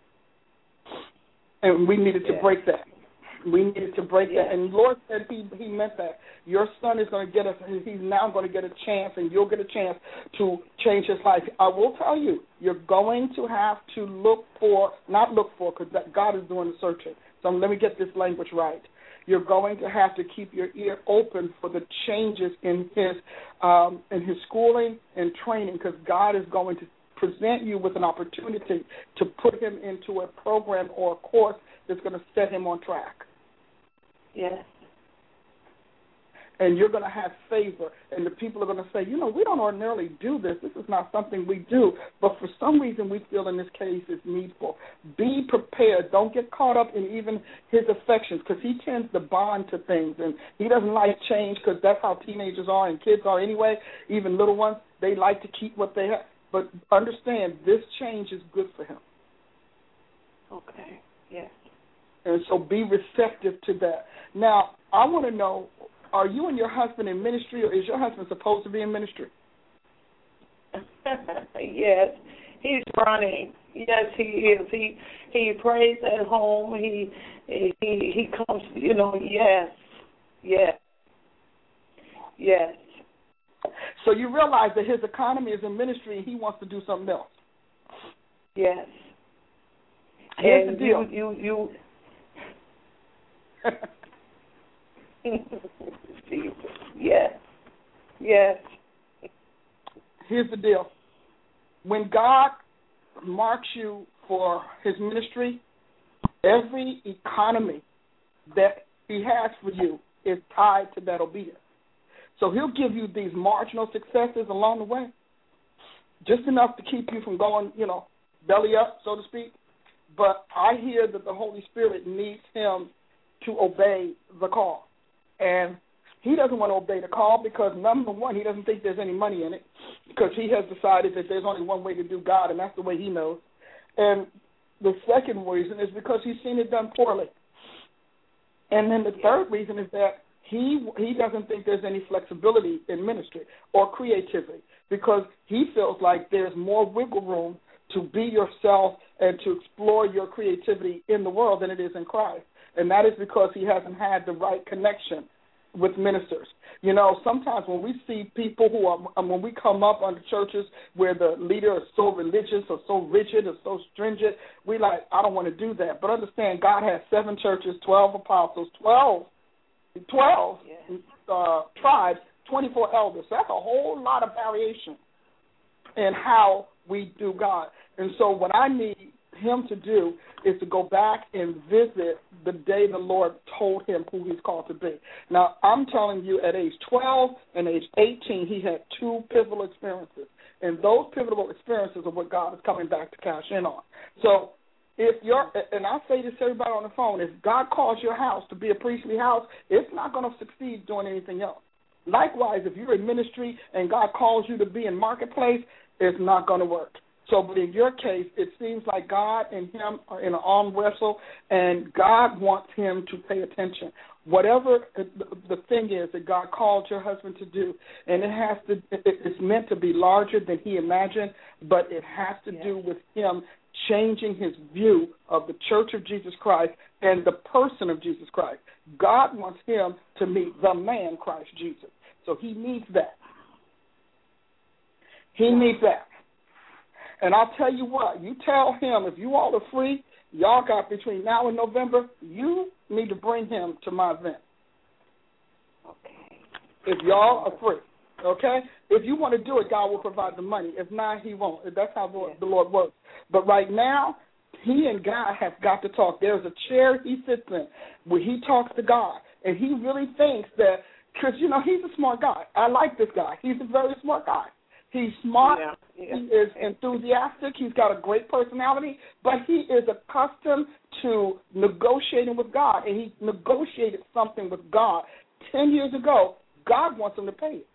And we needed to yes. break that. We needed to break
yes.
that. And Lord said he, he meant that. Your son is going to get a, he's now going to get a chance, and you'll get a chance to change his life. I will tell you, you're going to have to look for, not look for, because God is doing the searching. So let me get this language right. You're going to have to keep your ear open for the changes in his um, in his schooling and training, because God is going to present you with an opportunity to put him into a program or a course that's going to set him on track.
Yes.
And you're going to have favor, and the people are going to say, you know, we don't ordinarily do this. This is not something we do, but for some reason we feel in this case it's needful. Be prepared. Don't get caught up in even his affections, because he tends to bond to things, and he doesn't like change, because that's how teenagers are and kids are anyway, even little ones. They like to keep what they have. But understand, this change is good for him.
Okay, yes.
And so be receptive to that. Now, I want to know, are you and your husband in ministry, or is your husband supposed to be in ministry?
Yes, he's running. Yes, he is. He he prays at home. He he he comes. You know. Yes, yes, yes.
So you realize that his economy is in ministry, and he wants to do something else.
Yes.
Here's
and
the deal.
You you. you yes, yes.
Here's the deal. When God marks you for his ministry, Every economy that he has for you is tied to that obedience. So he'll give you these marginal successes along the way, just enough to keep you from going, you know, belly up, so to speak. But I hear that the Holy Spirit needs him to obey the call. And he doesn't want to obey the call because, number one, he doesn't think there's any money in it because he has decided that there's only one way to do God, and that's the way he knows. And the second reason is because he's seen it done poorly. And then the third reason is that he he doesn't think there's any flexibility in ministry or creativity because he feels like there's more wiggle room to be yourself and to explore your creativity in the world than it is in Christ. And that is because he hasn't had the right connection with ministers. You know, sometimes when we see people who are, when we come up under churches where the leader is so religious or so rigid or so stringent, we like, I don't want to do that. But understand, God has seven churches, twelve apostles, twelve, twelve uh, tribes, twenty-four elders. So that's a whole lot of variation in how we do God. And so what I need him to do is to go back and visit the day the Lord told him who he's called to be. Now, I'm telling you, at age twelve and age eighteen, he had two pivotal experiences. And those pivotal experiences are what God is coming back to cash in on. So if you're, and I say this to everybody on the phone, if God calls your house to be a priestly house, it's not going to succeed doing anything else. Likewise, if you're in ministry and God calls you to be in marketplace, it's not going to work. So, but in your case, it seems like God and him are in an arm wrestle, and God wants him to pay attention. Whatever the thing is that God called your husband to do, and it has to, it's meant to be larger than he imagined, but it has to yes. do with him changing his view of the Church of Jesus Christ and the person of Jesus Christ. God wants him to meet the man, Christ Jesus. So he needs that. He needs that. And I'll tell you what, you tell him, if you all are free, y'all got between now and November, you need to bring him to my event.
Okay.
If y'all are free, okay? If you want to do it, God will provide the money. If not, he won't. That's how the, the Lord works. But right now, he and God have got to talk. There's a chair he sits in where he talks to God, and he really thinks that, because, you know, he's a smart guy. I like this guy. He's a very smart guy. He's smart, yeah, yeah. He is enthusiastic, he's got a great personality, but he is accustomed to negotiating with God, and he negotiated something with God ten years ago. God wants him to pay it.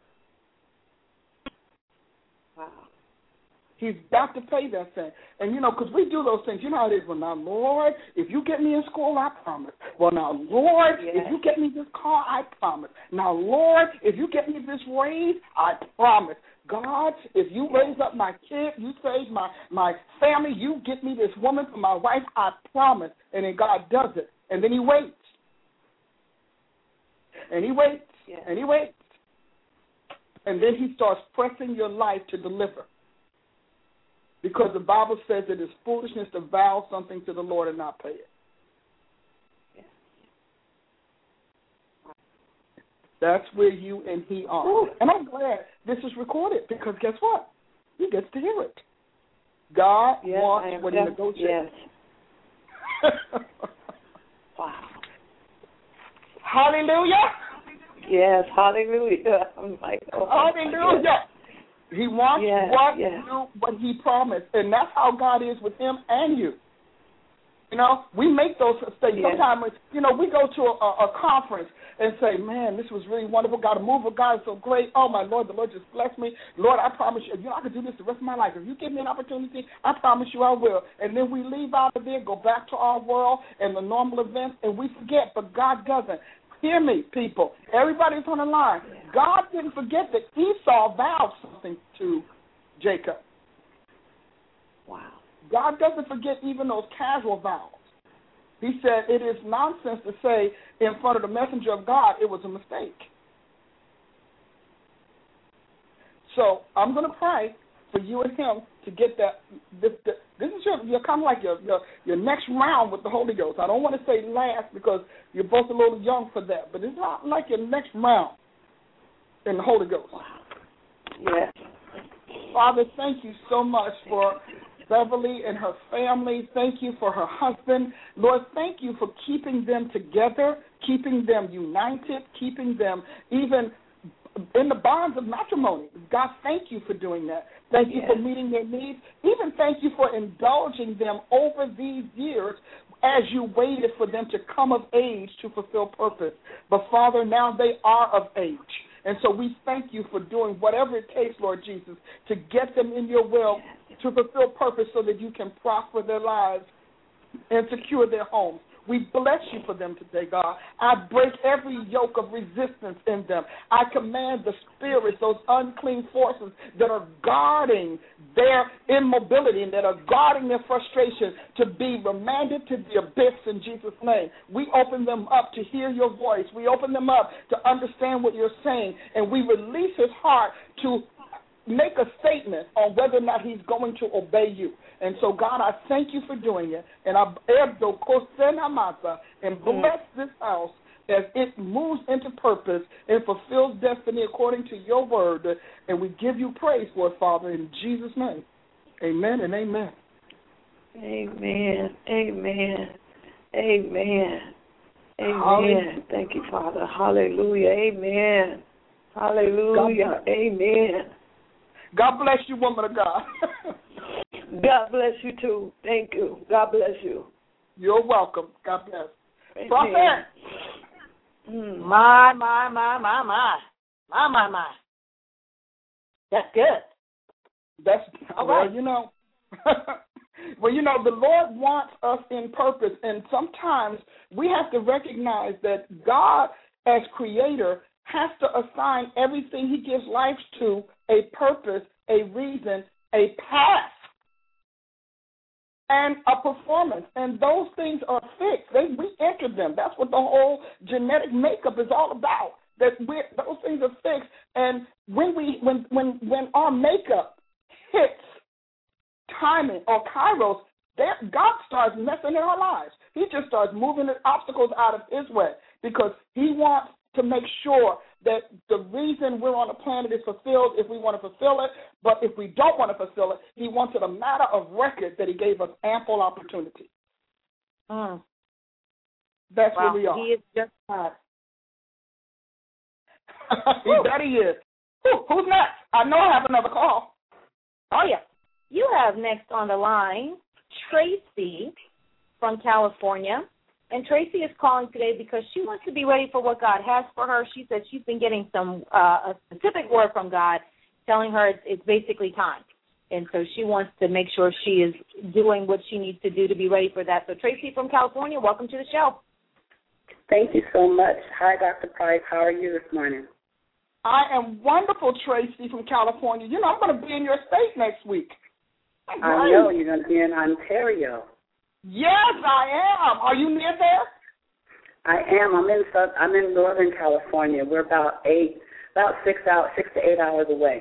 Wow.
He's got to pay that thing. And, you know, because we do those things. You know how it is. Well, now, Lord, if you get me in school, I promise. Well, now, Lord, yes. if you get me this car, I promise. Now, Lord, if you get me this raise, I promise. God, if you raise up my kid, you save my, my family, you get me this woman for my wife, I promise. And then God does it. And then he waits. And he waits.
Yes.
And he waits. And then he starts pressing your life to deliver. Because the Bible says it is foolishness to vow something to the Lord and not pay it.
Yes.
That's where you and he are. Ooh. And I'm glad this is recorded because guess what? He gets to hear it. God
yes,
wants what he negotiates.
Yes. Wow.
Hallelujah.
Yes, hallelujah. I'm like, oh,
hallelujah. He wants
yes,
what,
yes.
do what he promised. And that's how God is with him and you. You know, we make those mistakes.
Yes.
Sometimes, you know, we go to a, a conference and say, man, this was really wonderful. God, a move of God is so great. Oh, my Lord, the Lord just blessed me. Lord, I promise you, you know, I could do this the rest of my life. If you give me an opportunity, I promise you I will. And then we leave out of there, go back to our world and the normal events, and we forget, but God doesn't. Hear me, people. Everybody's on the line. Yeah. God didn't forget that Esau vowed something to Jacob.
Wow.
God doesn't forget even those casual vows. He said it is nonsense to say in front of the messenger of God it was a mistake. So I'm going to pray for you and him to get that. This, this, this is your, you're kind of like your, your your next round with the Holy Ghost. I don't want to say last because you're both a little young for that, but it's not like your next round in the Holy Ghost.
Yes.
Father, thank you so much for Beverly and her family. Thank you for her husband. Lord, thank you for keeping them together, keeping them united, keeping them even in the bonds of matrimony. God, thank you for doing that. Thank you yes. for meeting their needs. Even thank you for indulging them over these years as you waited for them to come of age to fulfill purpose. But, Father, now they are of age. And so we thank you for doing whatever it takes, Lord Jesus, to get them in your will to fulfill purpose so that you can prosper their lives and secure their homes. We bless you for them today, God. I break every yoke of resistance in them. I command the spirits, those unclean forces that are guarding their immobility and that are guarding their frustration, to be remanded to the abyss in Jesus' name. We open them up to hear your voice. We open them up to understand what you're saying, and we release his heart to make a statement on whether or not he's going to obey you. And so, God, I thank you for doing it. And I and bless this house as it moves into purpose and fulfills destiny according to your word. And we give you praise for it, Father, in Jesus' name. Amen and amen.
Amen. Amen. Amen. Amen. Thank you, Father. Hallelujah. Amen. Hallelujah. God Amen.
God bless you, woman of God.
God bless you, too. Thank you. God bless you.
You're welcome. God bless.
Amen.
Prophet.
Mm. My, my, my, my, my. My, my, my. That's good.
That's,
all
well,
right.
you know. Well, you know, the Lord wants us in purpose, and sometimes we have to recognize that God, as creator, has to assign everything he gives life to a purpose, a reason, a path, and a performance. And those things are fixed. They, we entered them. That's what the whole genetic makeup is all about, that we're, those things are fixed. And when we when when when our makeup hits timing or kairos, that God starts messing in our lives. He just starts moving the obstacles out of his way, because he wants to make sure that the reason we're on the planet is fulfilled if we want to fulfill it. But if we don't want to fulfill it, he wants it a matter of record that he gave us ample opportunity.
Mm.
That's
wow.
where we are.
He is just God.
he bet he is. Who, who's next? I know I have another call.
Oh, yeah. You have next on the line Tracy from California. And Tracy is calling today because she wants to be ready for what God has for her. She said she's been getting some uh, a specific word from God telling her it's, it's basically time. And so she wants to make sure she is doing what she needs to do to be ready for that. So Tracy from California, welcome to the show.
Thank you so much. Hi, Doctor Price. How are you this morning?
I am wonderful, Tracy from California. You know, I'm going to be in your state next week.
I know. You're going to be in Ontario.
Yes, I am. Are you near there?
I am. I'm in I'm in Northern California. We're about eight, about six out, six to eight hours away.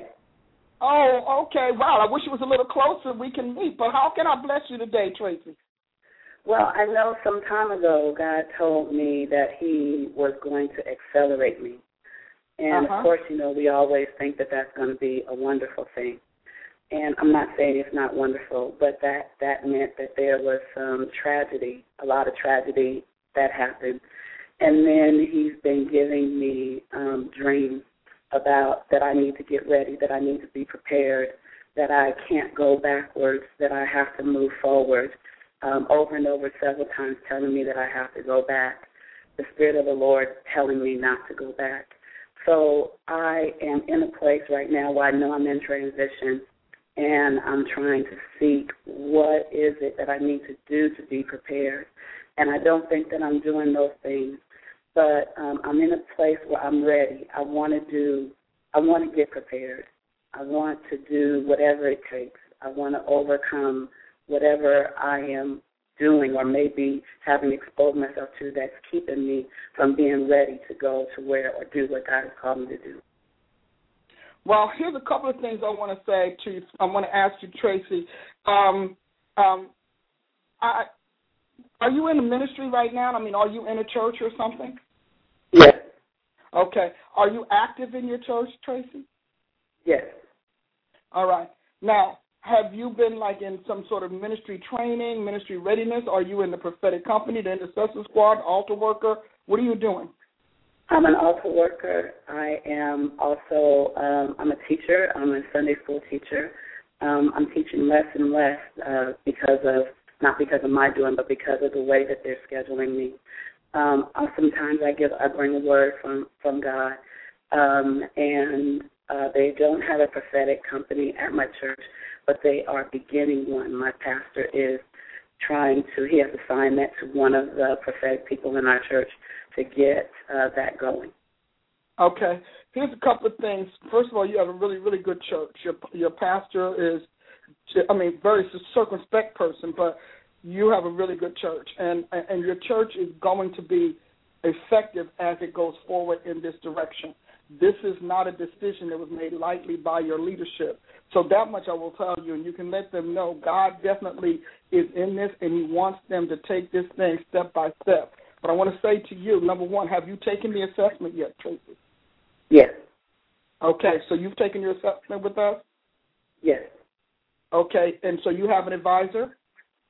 Oh, okay. Wow. I wish it was a little closer. We can meet. But how can I bless you today, Tracy?
Well, I know some time ago God told me that He was going to accelerate me, and
uh-huh.
of course, you know, we always think that that's going to be a wonderful thing. And I'm not saying it's not wonderful, but that, that meant that there was some tragedy, a lot of tragedy that happened. And then he's been giving me um, dreams about that I need to get ready, that I need to be prepared, that I can't go backwards, that I have to move forward, um, over and over several times telling me that I have to go back, the Spirit of the Lord telling me not to go back. So I am in a place right now where I know I'm in transition, and I'm trying to seek what is it that I need to do to be prepared. And I don't think that I'm doing those things, but um, I'm in a place where I'm ready. I want to do, I want to get prepared. I want to do whatever it takes. I want to overcome whatever I am doing or maybe having exposed myself to that's keeping me from being ready to go to where or do what God has called me to do.
Well, here's a couple of things I want to say to you. I want to ask you, Tracy. Um, um, I, are you in a ministry right now? I mean, are you in a church or something?
Yes.
Okay. Are you active in your church, Tracy?
Yes.
All right. Now, have you been like in some sort of ministry training, ministry readiness? Are you in the prophetic company, the intercessor squad, altar worker? What are you doing?
I'm an altar worker. I am also, um, I'm a teacher. I'm a Sunday school teacher. Um, I'm teaching less and less uh, because of, not because of my doing, but because of the way that they're scheduling me. Um, sometimes I give, I bring a word from, from God, um, and uh, they don't have a prophetic company at my church, but they are beginning one. My pastor is trying to, he has assigned that to one of the prophetic people in our church to get uh, that going.
Okay. Here's a couple of things. First of all, you have a really, really good church. Your your pastor is, I mean, very circumspect person, but you have a really good church, and and your church is going to be effective as it goes forward in this direction. This is not a decision that was made lightly by your leadership. So that much I will tell you, and you can let them know God definitely is in this, and he wants them to take this thing step by step. But I want to say to you, number one, have you taken the assessment yet, Tracy?
Yes.
Okay, so you've taken your assessment with us?
Yes.
Okay, and so you have an advisor?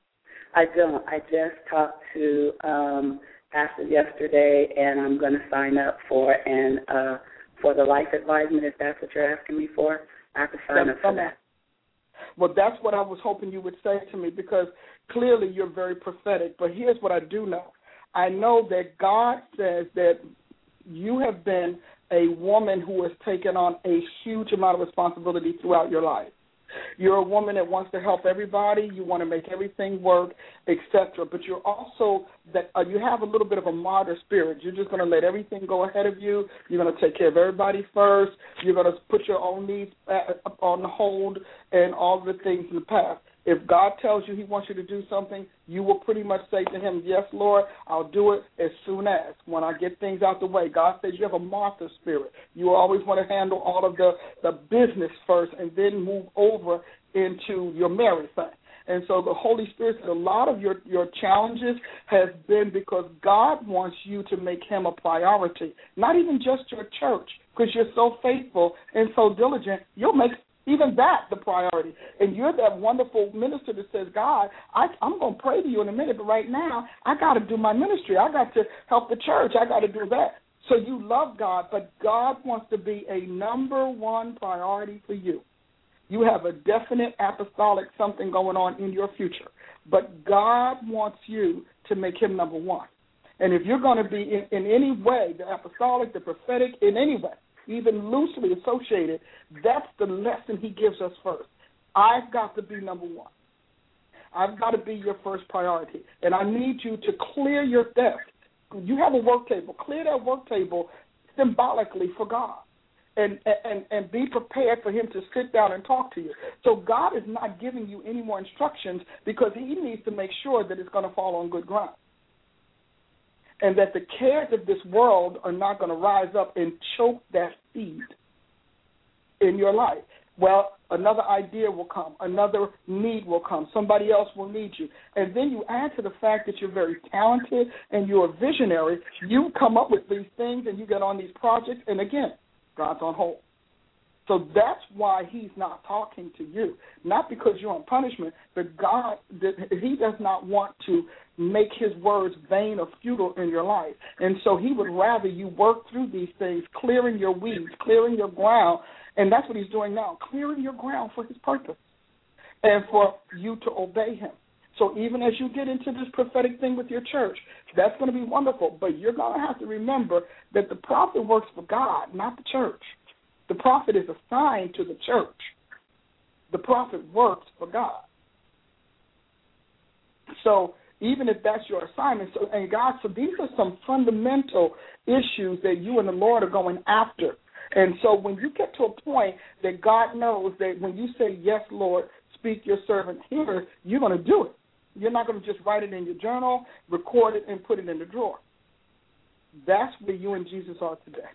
I don't. I just talked to um, Pastor yesterday, and I'm going to sign up for an uh, for the life advisement, if that's what you're asking me for. I have to sign
that's
up for that.
Well, that's what I was hoping you would say to me, because clearly you're very prophetic. But here's what I do know. I know that God says that you have been a woman who has taken on a huge amount of responsibility throughout your life. You're a woman that wants to help everybody. You want to make everything work, et cetera. But you're also that uh, you have a little bit of a martyr spirit. You're just going to let everything go ahead of you. You're going to take care of everybody first. You're going to put your own needs on hold and all the things in the past. If God tells you he wants you to do something, you will pretty much say to him, yes, Lord, I'll do it as soon as, when I get things out the way. God says you have a Martha spirit. You always want to handle all of the, the business first and then move over into your Mary thing. And so the Holy Spirit said a lot of your, your challenges has been because God wants you to make him a priority, not even just your church, because you're so faithful and so diligent, you'll make even that the priority. And you're that wonderful minister that says, God, I, I'm going to pray to you in a minute, but right now I got to do my ministry. I got to help the church. I got to do that. So you love God, but God wants to be a number one priority for you. You have a definite apostolic something going on in your future, but God wants you to make him number one. And if you're going to be in, in any way, the apostolic, the prophetic, in any way, even loosely associated, that's the lesson he gives us first. I've got to be number one. I've got to be your first priority. And I need you to clear your desk. You have a work table. Clear that work table symbolically for God. And, and, and be prepared for him to sit down and talk to you. So God is not giving you any more instructions because he needs to make sure that it's going to fall on good ground. And that the cares of this world are not going to rise up and choke that seed in your life. Well, another idea will come. Another need will come. Somebody else will need you. And then you add to the fact that you're very talented and you're a visionary. You come up with these things and you get on these projects, and again, God's on hold. So that's why he's not talking to you, not because you're on punishment, but God, he does not want to make his words vain or futile in your life. And so he would rather you work through these things, clearing your weeds, clearing your ground, and that's what he's doing now, clearing your ground for his purpose and for you to obey him. So even as you get into this prophetic thing with your church, that's going to be wonderful, but you're going to have to remember that the prophet works for God, not the church. The prophet is assigned to the church. The prophet works for God. So even if that's your assignment, so and God, so these are some fundamental issues that you and the Lord are going after. And so when you get to a point that God knows that when you say, yes, Lord, speak, your servant hears, you're going to do it. You're not going to just write it in your journal, record it, and put it in the drawer. That's where you and Jesus are today.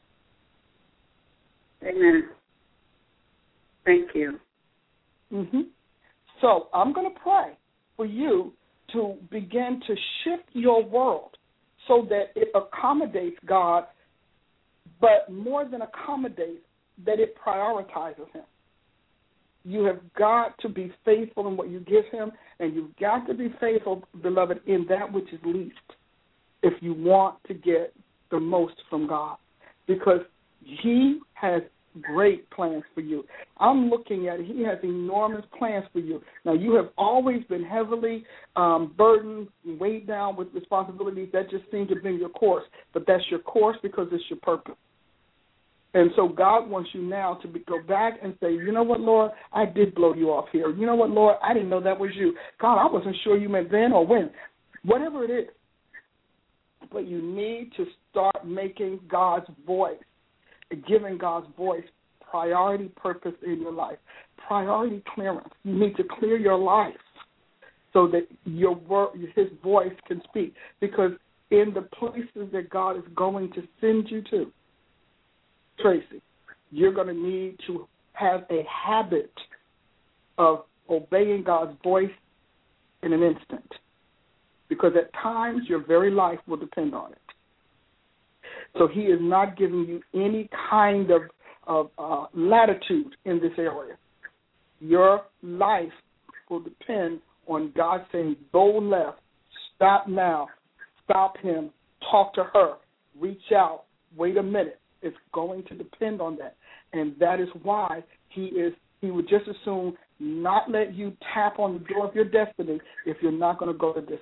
Amen. Thank you.
Mm-hmm. So I'm going to pray for you to begin to shift your world so that it accommodates God, but more than accommodates, that it prioritizes him. You have got to be faithful in what you give him, and you've got to be faithful, beloved, in that which is least if you want to get the most from God, because he has great plans for you. I'm looking at it. He has enormous plans for you. Now, you have always been heavily um, burdened, weighed down with responsibilities that just seem to be your course, but that's your course because it's your purpose. And so God wants you now to be, go back and say, you know what, Lord, I did blow you off here. You know what, Lord, I didn't know that was you. God, I wasn't sure you meant then or when. Whatever it is. But you need to start making God's voice, giving God's voice priority purpose in your life, priority clearance. You need to clear your life so that your word, his voice can speak. Because in the places that God is going to send you to, Tracy, you're going to need to have a habit of obeying God's voice in an instant, because at times your very life will depend on it. So he is not giving you any kind of, of uh, latitude in this area. Your life will depend on God saying, go left, stop now, stop him, talk to her, reach out, wait a minute. It's going to depend on that. And that is why he is. He would just as soon not let you tap on the door of your destiny if you're not going to go the distance.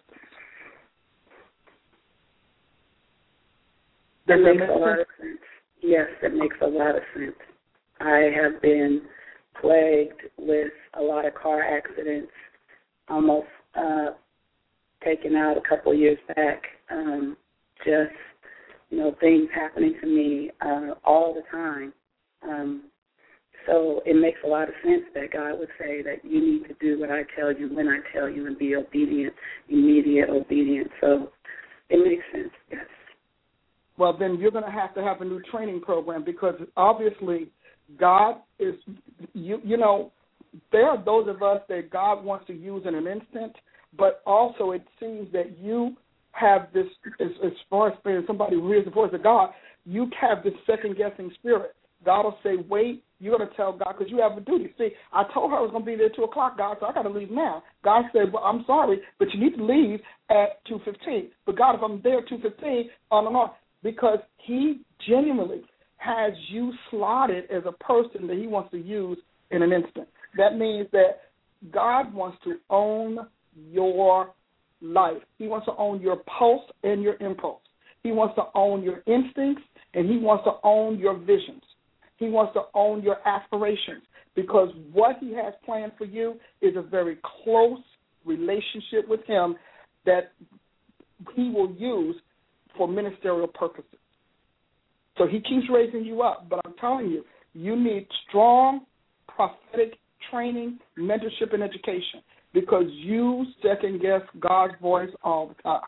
That makes a lot of sense. Yes, that makes a lot of sense. I have been plagued with a lot of car accidents, almost uh, taken out a couple years back, um, just you know, things happening to me uh, all the time. Um, so it makes a lot of sense that God would say that you need to do what I tell you when I tell you and be obedient, immediate obedience. So it makes sense, yes.
Well, then you're going to have to have a new training program, because obviously God is, you, you know, there are those of us that God wants to use in an instant, but also it seems that you have this, as, as far as being somebody who hears the voice of God, you have this second-guessing spirit. God will say, wait, you're going to tell God because you have a duty. See, I told her I was going to be there at two o'clock, God, so I got to leave now. God said, well, I'm sorry, but you need to leave at two fifteen. But God, if I'm there at two fifteen, on and on, because he genuinely has you slotted as a person that he wants to use in an instant. That means that God wants to own your life. He wants to own your pulse and your impulse. He wants to own your instincts, and he wants to own your visions. He wants to own your aspirations, because what he has planned for you is a very close relationship with him that he will use for ministerial purposes. So he keeps raising you up, but I'm telling you, you need strong prophetic training, mentorship, and education, because you second-guess God's voice all the time.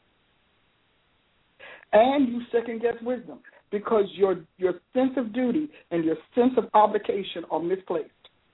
And you second-guess wisdom, because your your sense of duty and your sense of obligation are misplaced.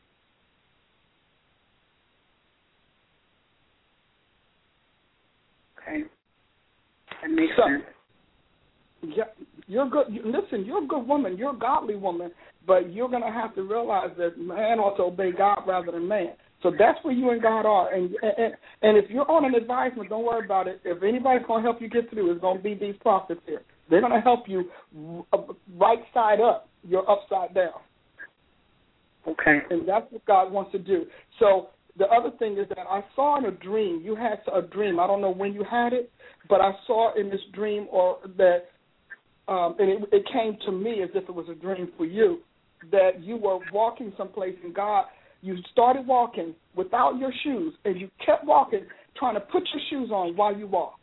Okay. That makes
so,
sense.
Yeah, you're good. Listen, you're a good woman. You're a godly woman, but you're going to have to realize that man ought to obey God rather than man. So that's where you and God are. And and, and if you're on an advisement, don't worry about it. If anybody's going to help you get through, it's going to be these prophets here. They're going to help you right side up. You're upside down.
Okay.
And that's what God wants to do. So the other thing is that I saw in a dream, you had a dream. I don't know when you had it, but I saw in this dream or that, um, and it, it came to me as if it was a dream for you, that you were walking someplace and God, you started walking without your shoes, and you kept walking, trying to put your shoes on while you walked.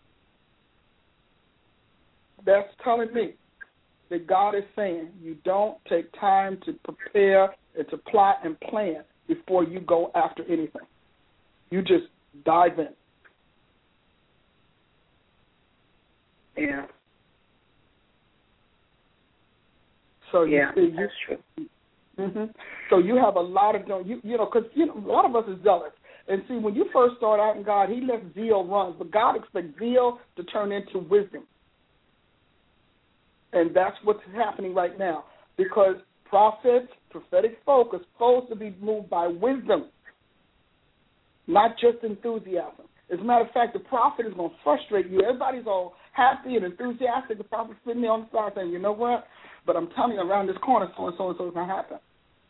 That's telling me that God is saying you don't take time to prepare and to plot and plan before you go after anything. You just dive in.
Yeah.
So you
yeah,
see, you,
that's true.
Mm-hmm. So you have a lot of, you, you know, because you know, a lot of us is zealous. And see, when you first start out in God, he lets zeal run, but God expects zeal to turn into wisdom. And that's what's happening right now, because Prophets, prophetic folk are supposed to be moved by wisdom, not just enthusiasm. As a matter of fact, the prophet is going to frustrate you. Everybody's all happy and enthusiastic. The prophet's sitting there on the side saying, you know what? But I'm telling you, around this corner, so and so and so is going to happen.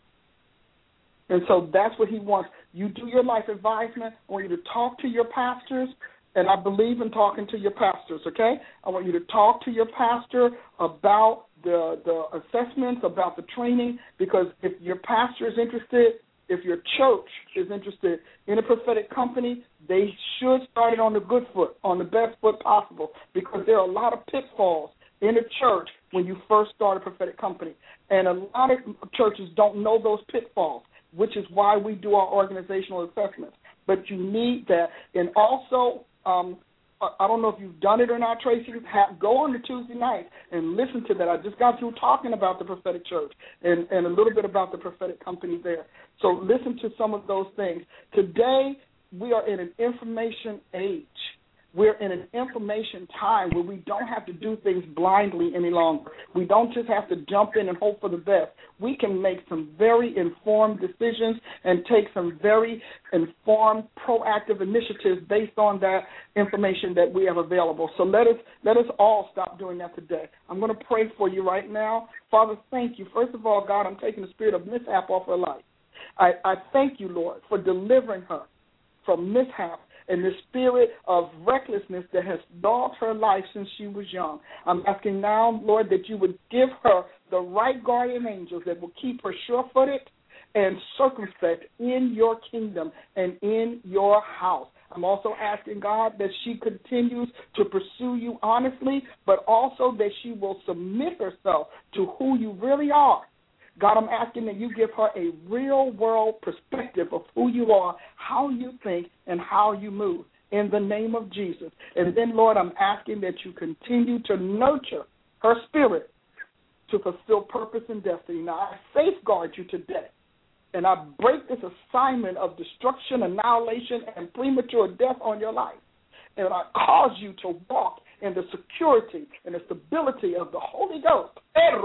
And so that's what he wants. You do your life advisement. I want you to talk to your pastors, and I believe in talking to your pastors, okay? I want you to talk to your pastor about the, the assessments, about the training, because if your pastor is interested, if your church is interested in a prophetic company, they should start it on the good foot, on the best foot possible, because there are a lot of pitfalls in a church when you first start a prophetic company. And a lot of churches don't know those pitfalls, which is why we do our organizational assessments. But you need that. And also, um, I don't know if you've done it or not, Tracy, have, go on the Tuesday night and listen to that. I just got through talking about the prophetic church and, and a little bit about the prophetic company there. So listen to some of those things. Today, we are in an information age. We're in an information time where we don't have to do things blindly any longer. We don't just have to jump in and hope for the best. We can make some very informed decisions and take some very informed, proactive initiatives based on that information that we have available. So let us let us all stop doing that today. I'm going to pray for you right now. Father, thank you. First of all, God, I'm taking the spirit of mishap off her life. I, I thank you, Lord, for delivering her from mishap and the spirit of recklessness that has dogged her life since she was young. I'm asking now, Lord, that you would give her the right guardian angels that will keep her sure-footed and circumspect in your kingdom and in your house. I'm also asking, God, that she continues to pursue you honestly, but also that she will submit herself to who you really are. God, I'm asking that you give her a real-world perspective of who you are, how you think, and how you move in the name of Jesus. And then, Lord, I'm asking that you continue to nurture her spirit to fulfill purpose and destiny. Now, I safeguard you today, and I break this assignment of destruction, annihilation, and premature death on your life. And I cause you to walk in the security and the stability of the Holy Ghost.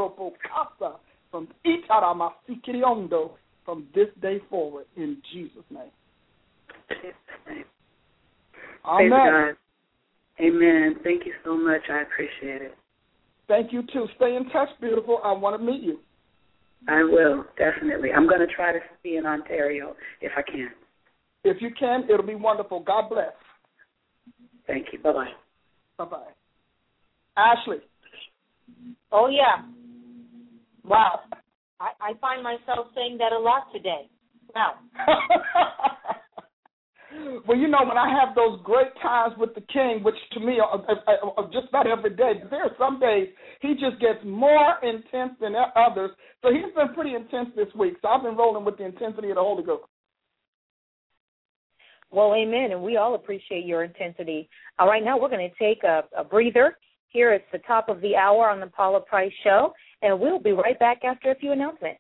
From Itaramasikiriondo, from this day forward, in Jesus' name.
Jesus' name.
Amen.
Praise God. Amen. Thank you so much. I appreciate it.
Thank you, too. Stay in touch, beautiful. I want to meet you.
I will, definitely. I'm going to try to be in Ontario if I can.
If you can, it'll be wonderful. God bless.
Thank you. Bye-bye.
Bye-bye. Ashley.
Oh, yeah. Wow. I, I find myself saying that a lot today. Wow.
Well, you know, when I have those great times with the King, which to me are, are, are just not every day, but there are some days he just gets more intense than others. So he's been pretty intense this week. So I've been rolling with the intensity of the Holy Ghost.
Well, amen, and we all appreciate your intensity. All right, now we're going to take a, a breather. Here it's the top of the hour on the Paula Price Show, and we'll be right back after a few announcements.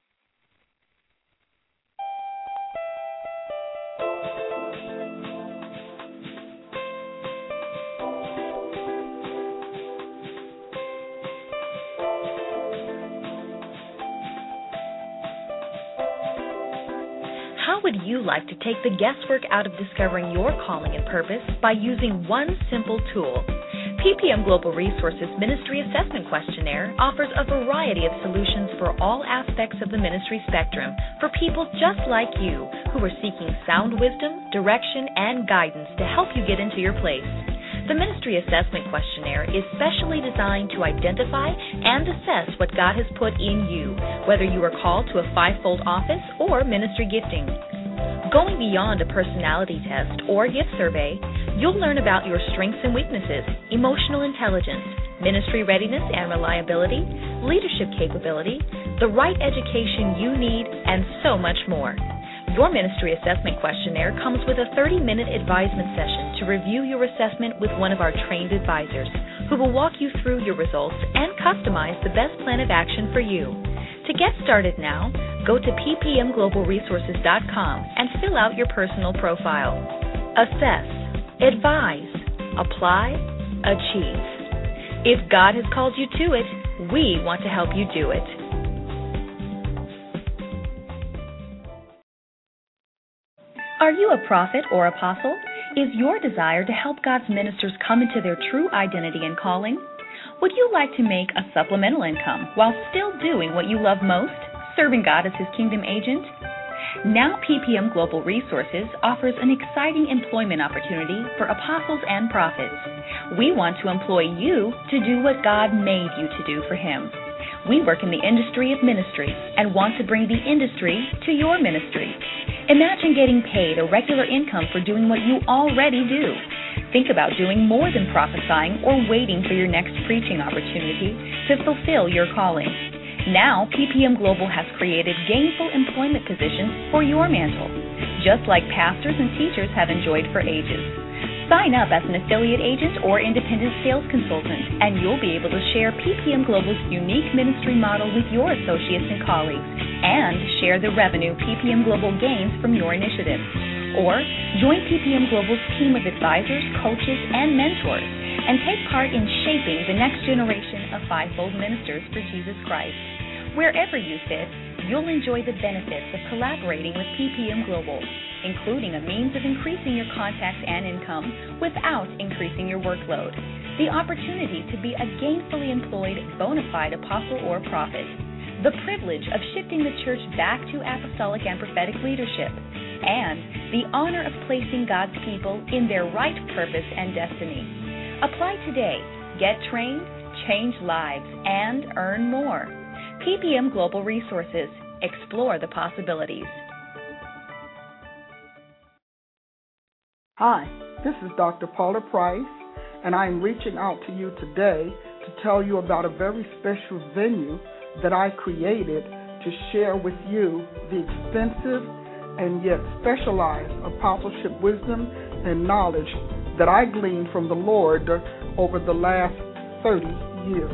How would you like to take the guesswork out of discovering your calling and purpose by using one simple tool? P P M Global Resources Ministry Assessment Questionnaire offers a variety of solutions for all aspects of the ministry spectrum for people just like you who are seeking sound wisdom, direction, and guidance to help you get into your place. The Ministry Assessment Questionnaire is specially designed to identify and assess what God has put in you, whether you are called to a fivefold office or ministry gifting. Going beyond a personality test or gift survey, you'll learn about your strengths and weaknesses, emotional intelligence, ministry readiness and reliability, leadership capability, the right education you need, and so much more. Your Ministry Assessment Questionnaire comes with a thirty-minute advisement session to review your assessment with one of our trained advisors, who will walk you through your results and customize the best plan of action for you. To get started now, go to p p m global resources dot com and fill out your personal profile. Assess, advise, apply, achieve. If God has called you to it, we want to help you do it. Are you a prophet or apostle? Is your desire to help God's ministers come into their true identity and calling? Would you like to make a supplemental income while still doing what you love most, serving God as His kingdom agent? Now P P M Global Resources offers an exciting employment opportunity for apostles and prophets. We want to employ you to do what God made you to do for Him. We work in the industry of ministry and want to bring the industry to your ministry. Imagine getting paid a regular income for doing what you already do. Think about doing more than prophesying or waiting for your next preaching opportunity to fulfill your calling. Now, P P M Global has created gainful employment positions for your mantle, just like pastors and teachers have enjoyed for ages. Sign up as an affiliate agent or independent sales consultant, and you'll be able to share P P M Global's unique ministry model with your associates and colleagues, and share the revenue P P M Global gains from your initiatives. Or join P P M Global's team of advisors, coaches, and mentors, and take part in shaping the next generation of fivefold ministers for Jesus Christ. Wherever you fit, you'll enjoy the benefits of collaborating with P P M Global, including a means of increasing your contacts and income without increasing your workload. The opportunity to be a gainfully employed bona fide apostle or prophet. The privilege of shifting the church back to apostolic and prophetic leadership. And the honor of placing God's people in their right purpose and destiny. Apply today, get trained, change lives, and earn more. P P M Global Resources. Explore the possibilities.
Hi, this is Doctor Paula Price, and I am reaching out to you today to tell you about a very special venue that I created to share with you the extensive and yet specialized apostleship wisdom and knowledge that I gleaned from the Lord over the last thirty years.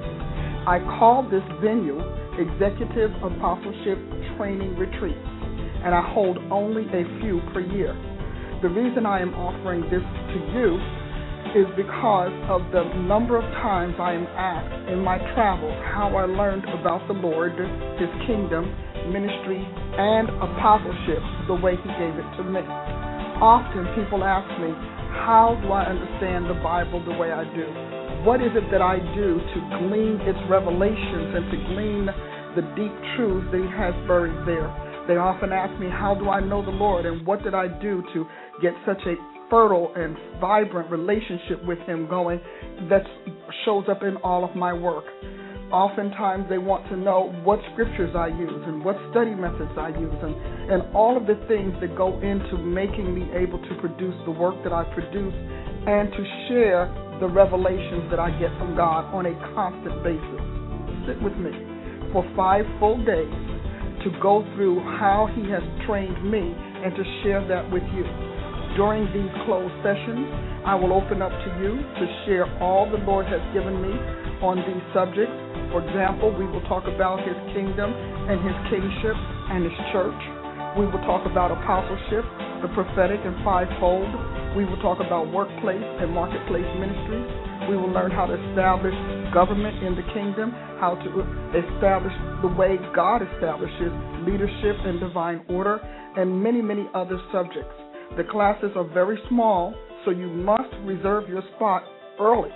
I call this venue Executive Apostleship Training Retreats, and I hold only a few per year. The reason I am offering this to you is because of the number of times I am asked in my travels how I learned about the Lord, His kingdom, ministry, and apostleship the way He gave it to me. Often people ask me, how do I understand the Bible the way I do? What is it that I do to glean its revelations and to glean the deep truths that He has buried there? They often ask me, how do I know the Lord, and what did I do to get such a fertile and vibrant relationship with Him going that shows up in all of my work? Oftentimes they want to know what scriptures I use and what study methods I use and, and all of the things that go into making me able to produce the work that I produce and to share the revelations that I get from God on a constant basis. Sit with me for five full days to go through how He has trained me and to share that with you. During these closed sessions, I will open up to you to share all the Lord has given me on these subjects. For example, we will talk about His kingdom and His kingship and His church. We will talk about apostleship, the prophetic and fivefold. We will talk about workplace and marketplace ministries. We will learn how to establish government in the kingdom, how to establish the way God establishes leadership and divine order, and many, many other subjects. The classes are very small, so you must reserve your spot early.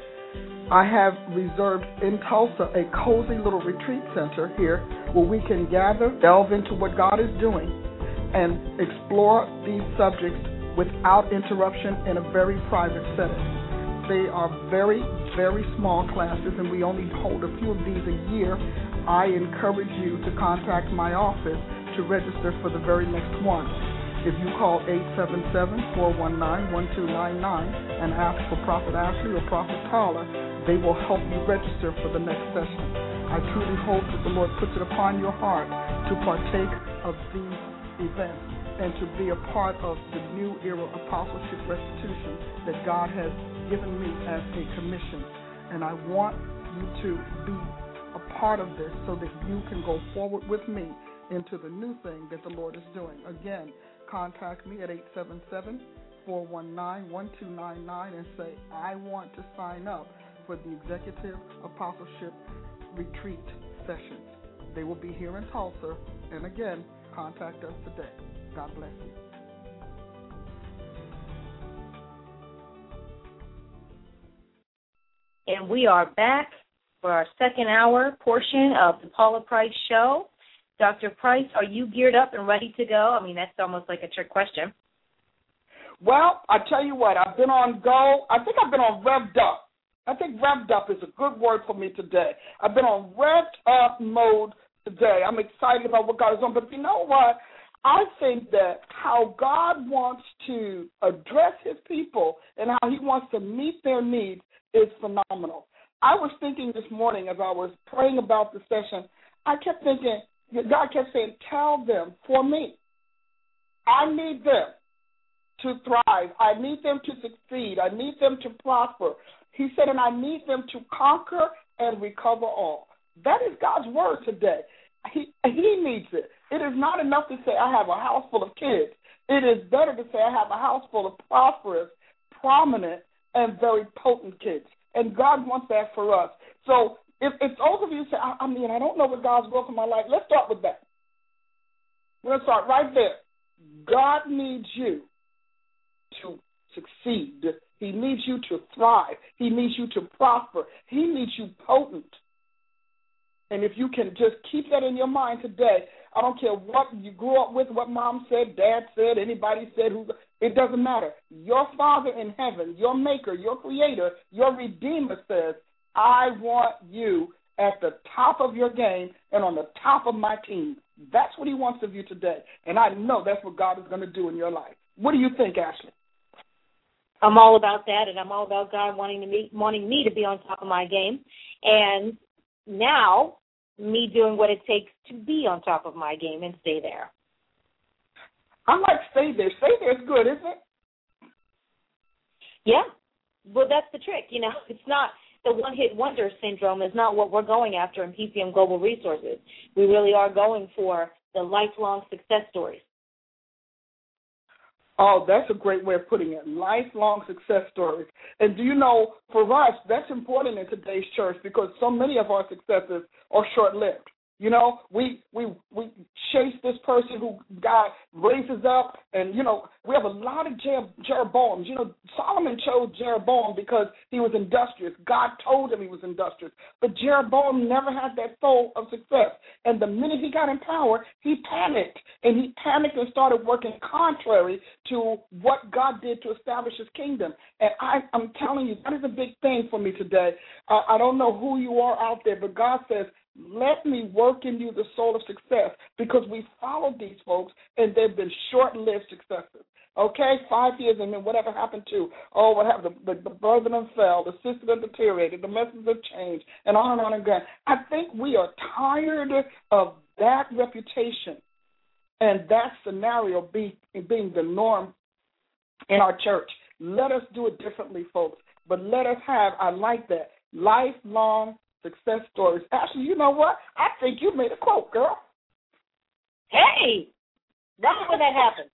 I have reserved in Tulsa a cozy little retreat center here where we can gather, delve into what God is doing, and explore these subjects without interruption in a very private setting. They are very, very small classes, and we only hold a few of these a year. I encourage you to contact my office to register for the very next one. If you call eight seven seven, four one nine, one two nine nine and ask for Prophet Ashley or Prophet Paula, they will help you register for the next session. I truly hope that the Lord puts it upon your heart to partake of these events and to be a part of the new era apostleship restitution that God has given me as a commission. And I want you to be a part of this so that you can go forward with me into the new thing that the Lord is doing. Again, contact me at eight seven seven, four one nine, one two nine nine and say, I want to sign up for the Executive Apostleship Retreat sessions. They will be here in Tulsa. And again, contact us today. God bless you.
and we are back for our second hour portion of the Paula Price Show. Doctor Price, are you geared up and ready to go? I mean, that's almost like a trick question.
Well, I tell you what, I've been on go. I think I've been on revved up. I think revved up is a good word for me today. I've been on revved up mode today. I'm excited about what God is doing. But you know what? I think that how God wants to address his people and how he wants to meet their needs is phenomenal. I was thinking this morning as I was praying about the session, I kept thinking, God kept saying, tell them for me. I need them to thrive. I need them to succeed. I need them to prosper. He said, and I need them to conquer and recover all. That is God's word today. He, he needs it. It is not enough to say I have a house full of kids. It is better to say I have a house full of prosperous, prominent, and very potent kids. And God wants that for us. So if, if those of you say, I, I mean, I don't know what God's will for my life, let's start with that. We're going to start right there. God needs you to succeed. He needs you to thrive. He needs you to prosper. He needs you potent. And if you can just keep that in your mind today, I don't care what you grew up with, what mom said, dad said, anybody said, who, it doesn't matter. Your Father in heaven, your maker, your creator, your redeemer says, I want you at the top of your game and on the top of my team. That's what he wants of you today. And I know that's what God is going to do in your life. What do you think, Ashley?
I'm all about that, and I'm all about God wanting to me, wanting me to be on top of my game. And now, me doing what it takes to be on top of my game and stay there.
I like stay there. Stay there is good, isn't it?
Yeah. Well, that's the trick. You know, it's not the one-hit wonder syndrome is not what we're going after in P C M Global Resources. We really are going for the lifelong success stories.
Oh, that's a great way of putting it, lifelong success stories. And do you know, for us, that's important in today's church because so many of our successes are short-lived. You know, we we we chase this person who God raises up, and, you know, we have a lot of Jer- Jeroboams. You know, Solomon chose Jeroboam because he was industrious. God told him he was industrious. But Jeroboam never had that soul of success. And the minute he got in power, he panicked. And he panicked and started working contrary to what God did to establish his kingdom. And I, I'm telling you, that is a big thing for me today. Uh, I don't know who you are out there, but God says, let me work in you the soul of success, because we followed these folks and they've been short-lived successes. Okay, five years and then whatever happened to, oh, what happened, the, the, the brethren fell, the system deteriorated, the messages have changed, and on and on again. I think we are tired of that reputation and that scenario be, being the norm in our church. Let us do it differently, folks, but let us have, I like that, lifelong success stories. Actually, you know what? I think you made a quote, girl.
Hey, that's when that happened.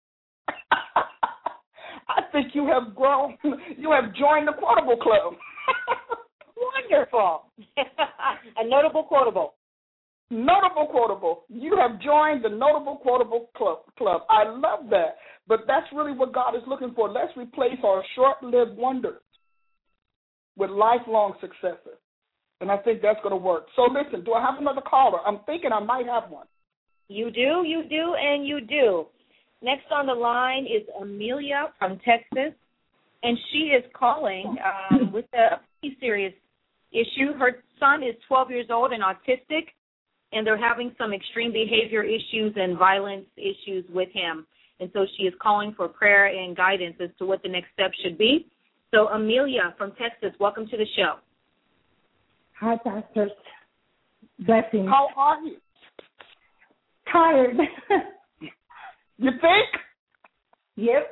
I think you have grown. You have joined the Quotable Club.
Wonderful. A notable quotable.
Notable quotable. You have joined the Notable Quotable Club. Club. I love that. But that's really what God is looking for. Let's replace our short-lived wonders with lifelong successes. And I think that's going to work. So listen, do I have another caller? I'm thinking I might have one.
You do, you do, and you do. Next on the line is Amelia from Texas, and she is calling um, with a pretty serious issue. Her son is twelve years old and autistic, and they're having some extreme behavior issues and violence issues with him. And so she is calling for prayer and guidance as to what the next step should be. So Amelia from Texas, welcome to the show.
Hi, pastors. Blessings.
How are you?
Tired.
You think?
Yep.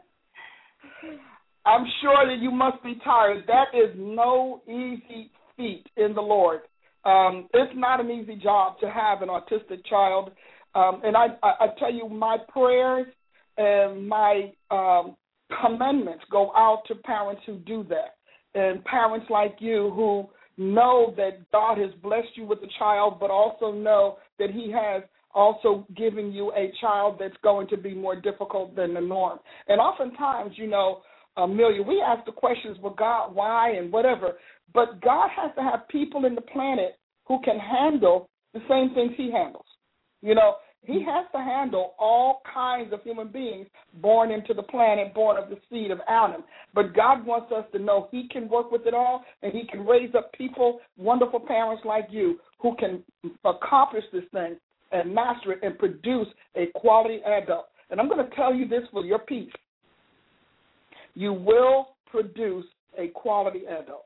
I'm sure that you must be tired. That is no easy feat in the Lord. Um, it's not an easy job to have an autistic child. Um, and I, I, I tell you, my prayers and my um, commandments go out to parents who do that, and parents like you who know that God has blessed you with a child, but also know that he has also given you a child that's going to be more difficult than the norm. And oftentimes, you know, Amelia, we ask the questions, well, God, why and whatever. But God has to have people in the planet who can handle the same things he handles. You know, he has to handle all kinds of human beings born into the planet, born of the seed of Adam. But God wants us to know he can work with it all, and he can raise up people, wonderful parents like you, who can accomplish this thing and master it and produce a quality adult. And I'm going to tell you this for your peace. You will produce a quality adult.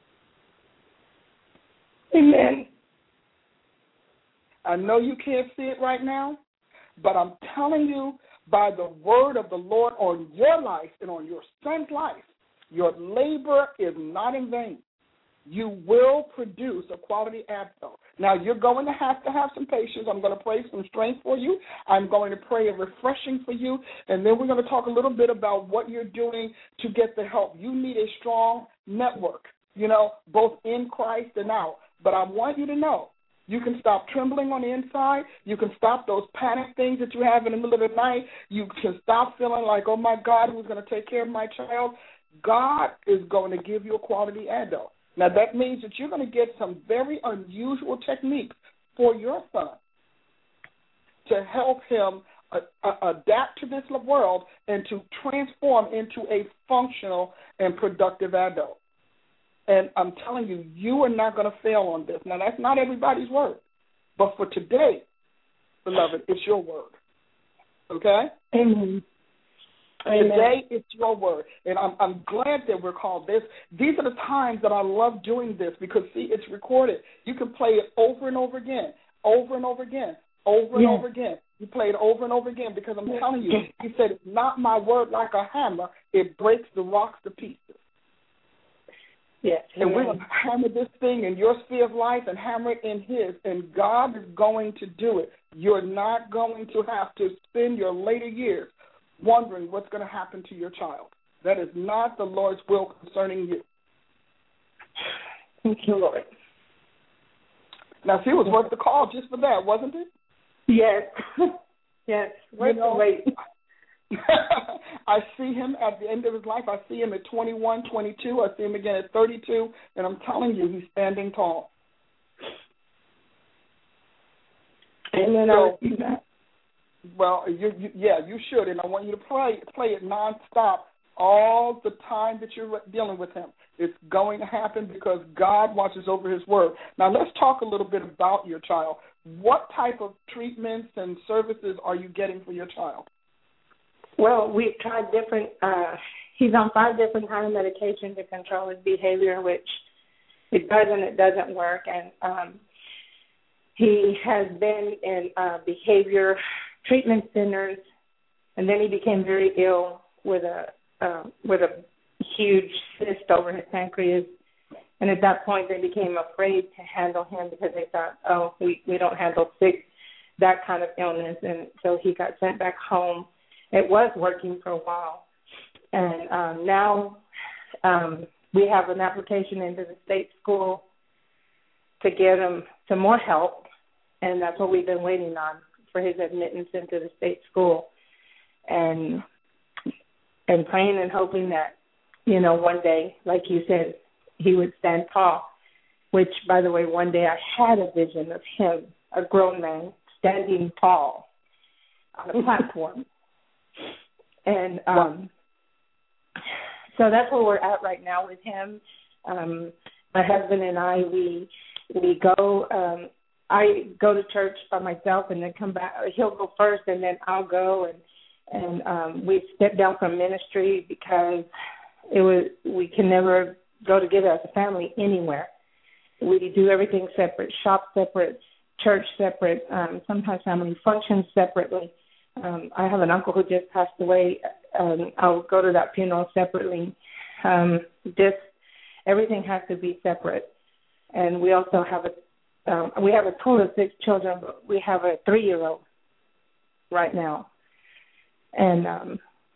Amen.
I know you can't see it right now, but I'm telling you by the word of the Lord on your life and on your son's life, your labor is not in vain. You will produce a quality adult. Now, you're going to have to have some patience. I'm going to pray some strength for you. I'm going to pray a refreshing for you, and then we're going to talk a little bit about what you're doing to get the help. You need a strong network, you know, both in Christ and out. But I want you to know, you can stop trembling on the inside. You can stop those panic things that you have in the middle of the night. You can stop feeling like, oh, my God, who's going to take care of my child? God is going to give you a quality adult. Now, that means that you're going to get some very unusual techniques for your son to help him uh, uh, adapt to this world and to transform into a functional and productive adult. And I'm telling you, you are not going to fail on this. Now, that's not everybody's word. But for today, beloved, it's your word. Okay?
Amen.
Today, it's your word. And I'm, I'm glad that we're called this. These are the times that I love doing this because, see, it's recorded. You can play it over and over again, over and over again, over and
yes.
over again. You play it over and over again because I'm telling you, he said, it's not my word like a hammer. It breaks the rocks to pieces.
Yes.
And we're going to hammer this thing in your sphere of life and hammer it in his, and God is going to do it. You're not going to have to spend your later years wondering what's going to happen to your child. That is not the Lord's will concerning you.
Thank you, Lord.
Now, see, it was worth the call just for that, wasn't it?
Yes. Yes. Worth
You know,
the wait.
I see him at the end of his life. I see him at twenty-one, twenty-two. I see him again at thirty-two, and I'm telling you, he's standing tall.
Amen.
So,
I that.
Well, you, you, yeah, you should, and I want you to play play it nonstop all the time that you're dealing with him. It's going to happen because God watches over his word. Now, let's talk a little bit about your child. What type of treatments and services are you getting for your child?
Well, we've tried different, uh, he's on five different kind of medication to control his behavior, which it does and it doesn't work. And um, he has been in uh, behavior treatment centers, and then he became very ill with a uh, with a huge cyst over his pancreas. And at that point, they became afraid to handle him because they thought, oh, we, we don't handle sick, that kind of illness. And so he got sent back home. It was working for a while. And um, now um, we have an application into the state school to get him some more help, and that's what we've been waiting on for his admittance into the state school. And and praying and hoping that, you know, one day, like you said, he would stand tall, which, by the way, one day I had a vision of him, a grown man, standing tall on a platform. And um, so that's where we're at right now with him. Um, my husband and I, we we go, um, I go to church by myself and then come back. He'll go first and then I'll go. And, and um, we stepped down from ministry because it was we can never go together as a family anywhere. We do everything separate, shop separate, church separate, um, sometimes family functions separately. Um, I have an uncle who just passed away. Um, I'll go to that funeral separately. Um, just everything has to be separate. And we also have a um, we have a total of six children, but we have a three-year-old right now, and um,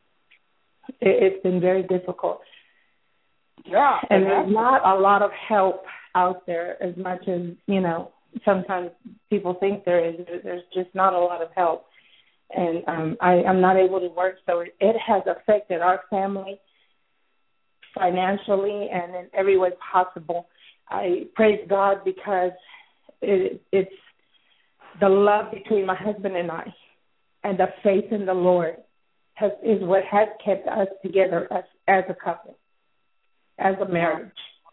it, it's been very difficult.
Yeah,
and there's not a lot of help out there as much as, you know, sometimes people think there is. There's just not a lot of help. And um, I, I'm not able to work, so it, it has affected our family financially and in every way possible. I praise God because it, it's the love between my husband and I and the faith in the Lord has, is what has kept us together as, as a couple, as a marriage.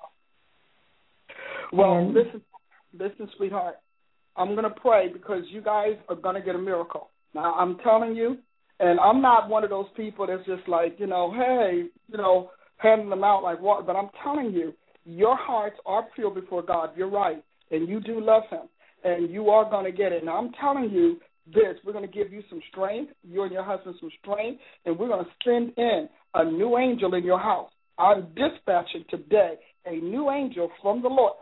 Well,
and,
listen, listen, sweetheart. I'm going to pray because you guys are going to get a miracle. Now, I'm telling you, and I'm not one of those people that's just like, you know, hey, you know, handing them out like water. But I'm telling you, your hearts are pure before God. You're right, and you do love him, and you are going to get it. Now, I'm telling you this. We're going to give you some strength, you and your husband some strength, and we're going to send in a new angel in your house. I'm dispatching today a new angel from the Lord,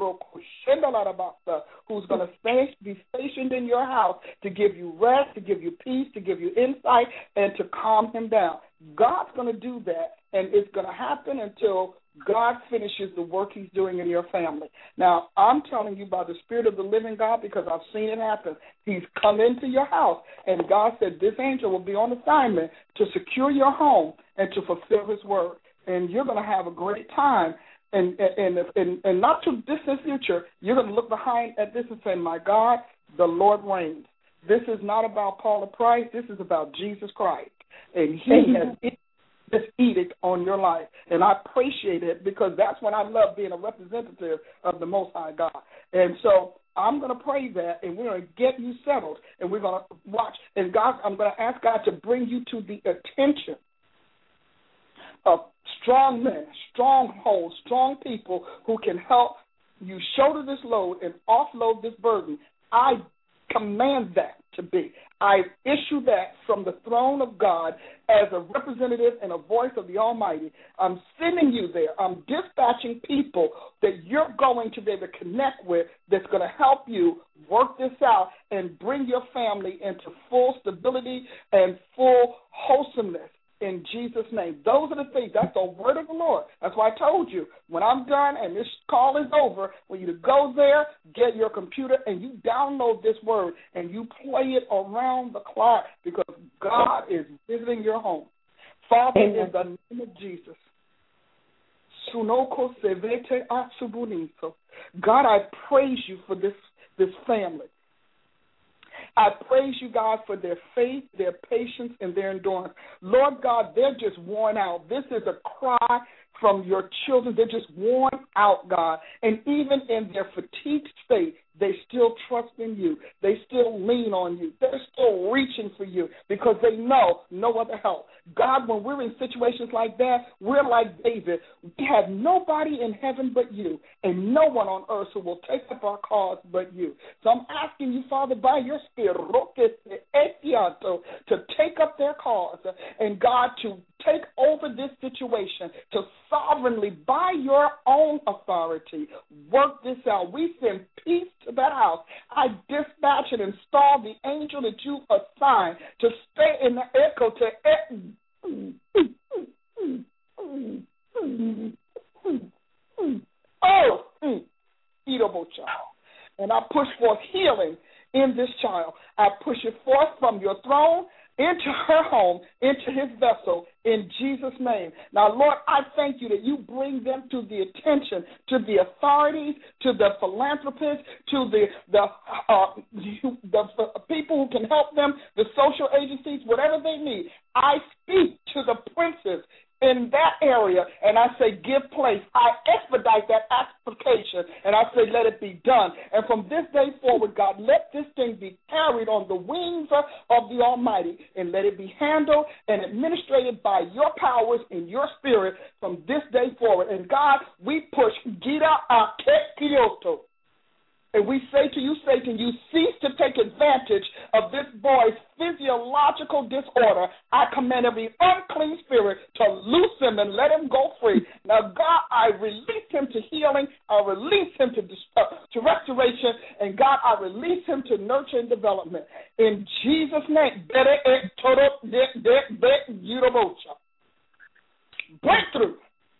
who's going to be stationed in your house to give you rest, to give you peace, to give you insight, and to calm him down. God's going to do that, and it's going to happen until God finishes the work he's doing in your family. Now, I'm telling you by the Spirit of the living God because I've seen it happen. He's come into your house, and God said this angel will be on assignment to secure your home and to fulfill his word. And you're going to have a great time. And, and, and, and not too distant future, you're going to look behind at this and say, my God, the Lord reigns. This is not about Paula Price. This is about Jesus Christ. And he has this edict on your life. And I appreciate it because that's when I love being a representative of the Most High God. And so I'm going to pray that, and we're going to get you settled, and we're going to watch. And God, I'm going to ask God to bring you to the attention of strong men, strongholds, strong people who can help you shoulder this load and offload this burden. I command that to be. I issue that from the throne of God as a representative and a voice of the Almighty. I'm sending you there. I'm dispatching people that you're going to be able to connect with that's going to help you work this out and bring your family into full stability and full wholesomeness. In Jesus' name. Those are the things. That's the word of the Lord. That's why I told you, when I'm done and this call is over, for you to go there, get your computer, and you download this word, and you play it around the clock because God is visiting your home. Father, in the name of Jesus, God, I praise you for this, this family. I praise you, God, for their faith, their patience, and their endurance. Lord God, they're just worn out. This is a cry from your children. They're just worn out, God. And even in their fatigued state, they still trust in you. They still lean on you. They're still reaching for you because they know no other help. God, when we're in situations like that, we're like David. We have nobody in heaven but you and no one on earth who will take up our cause but you. So I'm asking you, Father, by your Spirit, to take up their cause and, God, to take over this situation, to sovereignly, by your own authority, work this out. We send peace to that house. I dispatch and install the angel that you assigned to stay in the echo to oh, and I push forth healing in this child. I push it forth from your throne into her home, into his vessel, in Jesus' name. Now, Lord, I thank you that you bring them to the attention, to the authorities, to the philanthropists, to the the, uh, the the people who can help them, the social agencies, whatever they need. I speak to the princes in that area, and I say, give place. I expedite that application, and I say, let it be done. And from this day forward, God, let this thing be carried on the wings of the Almighty, and let it be handled and administrated by your powers in your spirit from this day forward. And God, we push Gita Aket Kyoto. And we say to you, Satan, you cease to take advantage of this boy's physiological disorder. I command every unclean spirit to loose him and let him go free. Now, God, I release him to healing. I release him to, uh, to restoration. And, God, I release him to nurture and development. In Jesus' name, breakthrough.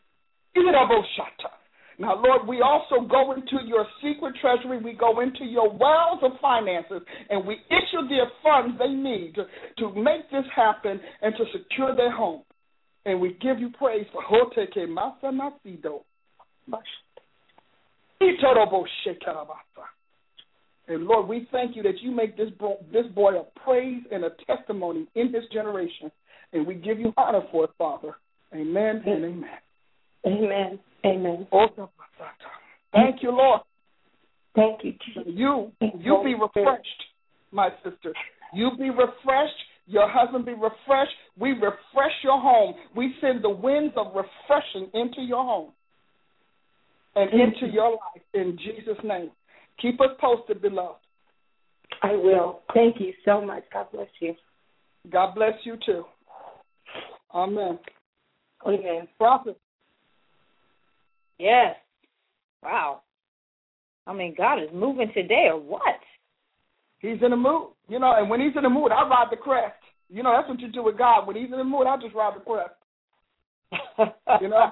Now, Lord, we also go into your secret treasury. We go into your wells of finances, and we issue the funds they need to, to make this happen and to secure their home. And we give you praise for Hoteke Masa Nasido. Itorobo Shekarabasa. And Lord, we thank you that you make this boy, this boy a praise and a testimony in this generation. And we give you honor for it, Father. Amen and amen.
Amen. Amen.
Thank you, Lord.
Thank you, Jesus.
You, you be refreshed, my sister. You be refreshed. Your husband be refreshed. We refresh your home. We send the winds of refreshing into your home and into your life in Jesus' name. Keep us posted, beloved.
I will. Thank you so much. God bless you.
God bless you, too. Amen.
Amen.
Prophet.
Yes. Wow. I mean, God is moving today, or what?
He's in the mood. You know, and when he's in the mood, I ride the crest. You know, that's what you do with God. When he's in the mood, I just ride the crest. You know?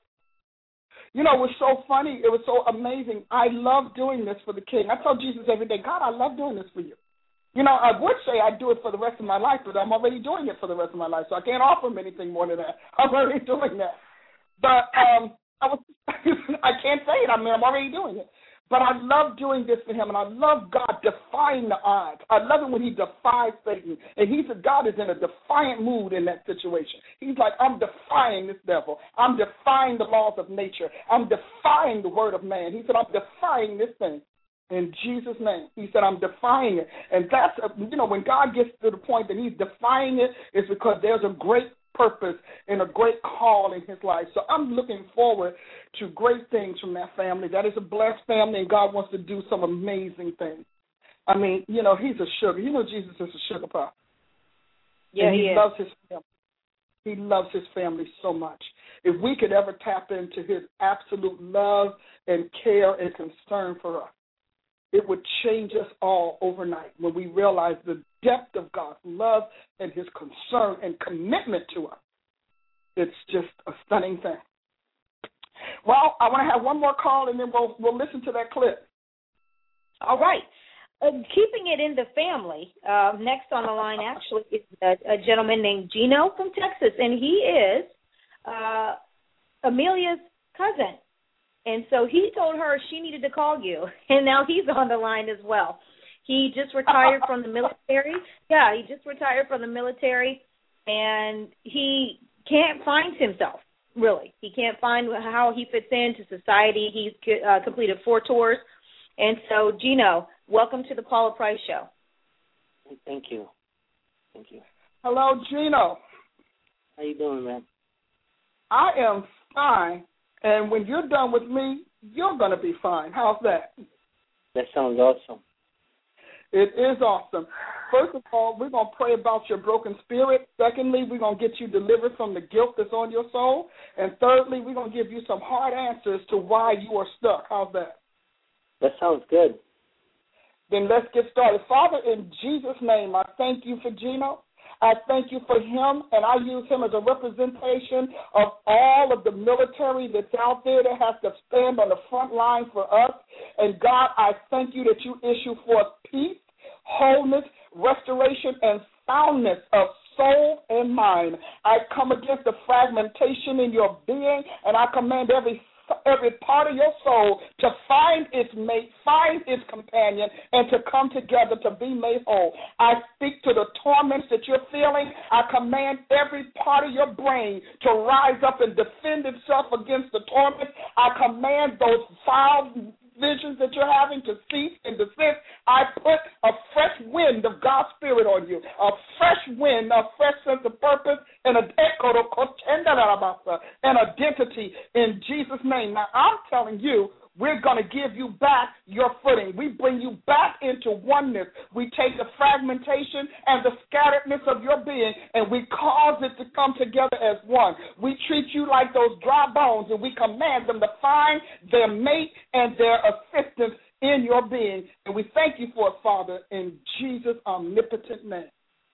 You know, it was so funny. It was so amazing. I love doing this for the King. I tell Jesus every day, God, I love doing this for you. You know, I would say I'd do it for the rest of my life, but I'm already doing it for the rest of my life, so I can't offer him anything more than that. I'm already doing that. But um, I was, I can't say it. I mean, I'm already doing it. But I love doing this for him, and I love God defying the odds. I love it when he defies Satan. And he said God is in a defiant mood in that situation. He's like, I'm defying this devil. I'm defying the laws of nature. I'm defying the word of man. He said, I'm defying this thing in Jesus' name. He said, I'm defying it. And that's, a, you know, when God gets to the point that he's defying it, it's because there's a great purpose and a great call in his life. So I'm looking forward to great things from that family. That is a blessed family, and God wants to do some amazing things. I mean, you know, he's a sugar. You know, Jesus is a sugar pop.
Yeah,
and he,
he
loves his family. He loves his family so much. If we could ever tap into his absolute love and care and concern for us, it would change us all overnight when we realize the depth of God's love and his concern and commitment to us. It's just a stunning thing. Well, I want to have one more call, and then we'll we'll listen to that clip.
All right. Uh, keeping it in the family, uh, next on the line actually is a, a gentleman named Gino from Texas, and he is uh, Amelia's cousin. And so he told her she needed to call you, and now he's on the line as well. He just retired from the military. Yeah, he just retired from the military, and he can't find himself, really. He can't find how he fits into society. He's uh, completed four tours. And so, Gino, welcome to the Paula Price Show.
Thank you. Thank you.
Hello, Gino.
How you doing, man?
I am fine. And when you're done with me, you're going to be fine. How's that?
That sounds awesome.
It is awesome. First of all, we're going to pray about your broken spirit. Secondly, we're going to get you delivered from the guilt that's on your soul. And thirdly, we're going to give you some hard answers to why you are stuck. How's that?
That sounds good.
Then let's get started. Father, in Jesus' name, I thank you for Gino. I thank you for him, and I use him as a representation of all of the military that's out there that has to stand on the front line for us. And, God, I thank you that you issue forth peace, wholeness, restoration, and soundness of soul and mind. I come against the fragmentation in your being, and I command every every part of your soul to find its mate, find its companion, and to come together to be made whole. I speak to the torments that you're feeling. I command every part of your brain to rise up and defend itself against the torments. I command those foul visions that you're having to cease and desist. I put a fresh wind of God's Spirit on you, a fresh wind, a fresh sense of purpose, and an identity in Jesus' name. Now, I'm telling you, we're going to give you back your footing. We bring you back into oneness. We take the fragmentation and the scatteredness of your being, and we cause it to come together as one. We treat you like those dry bones, and we command them to find their mate and their assistance in your being. And we thank you for it, Father, in Jesus' omnipotent name.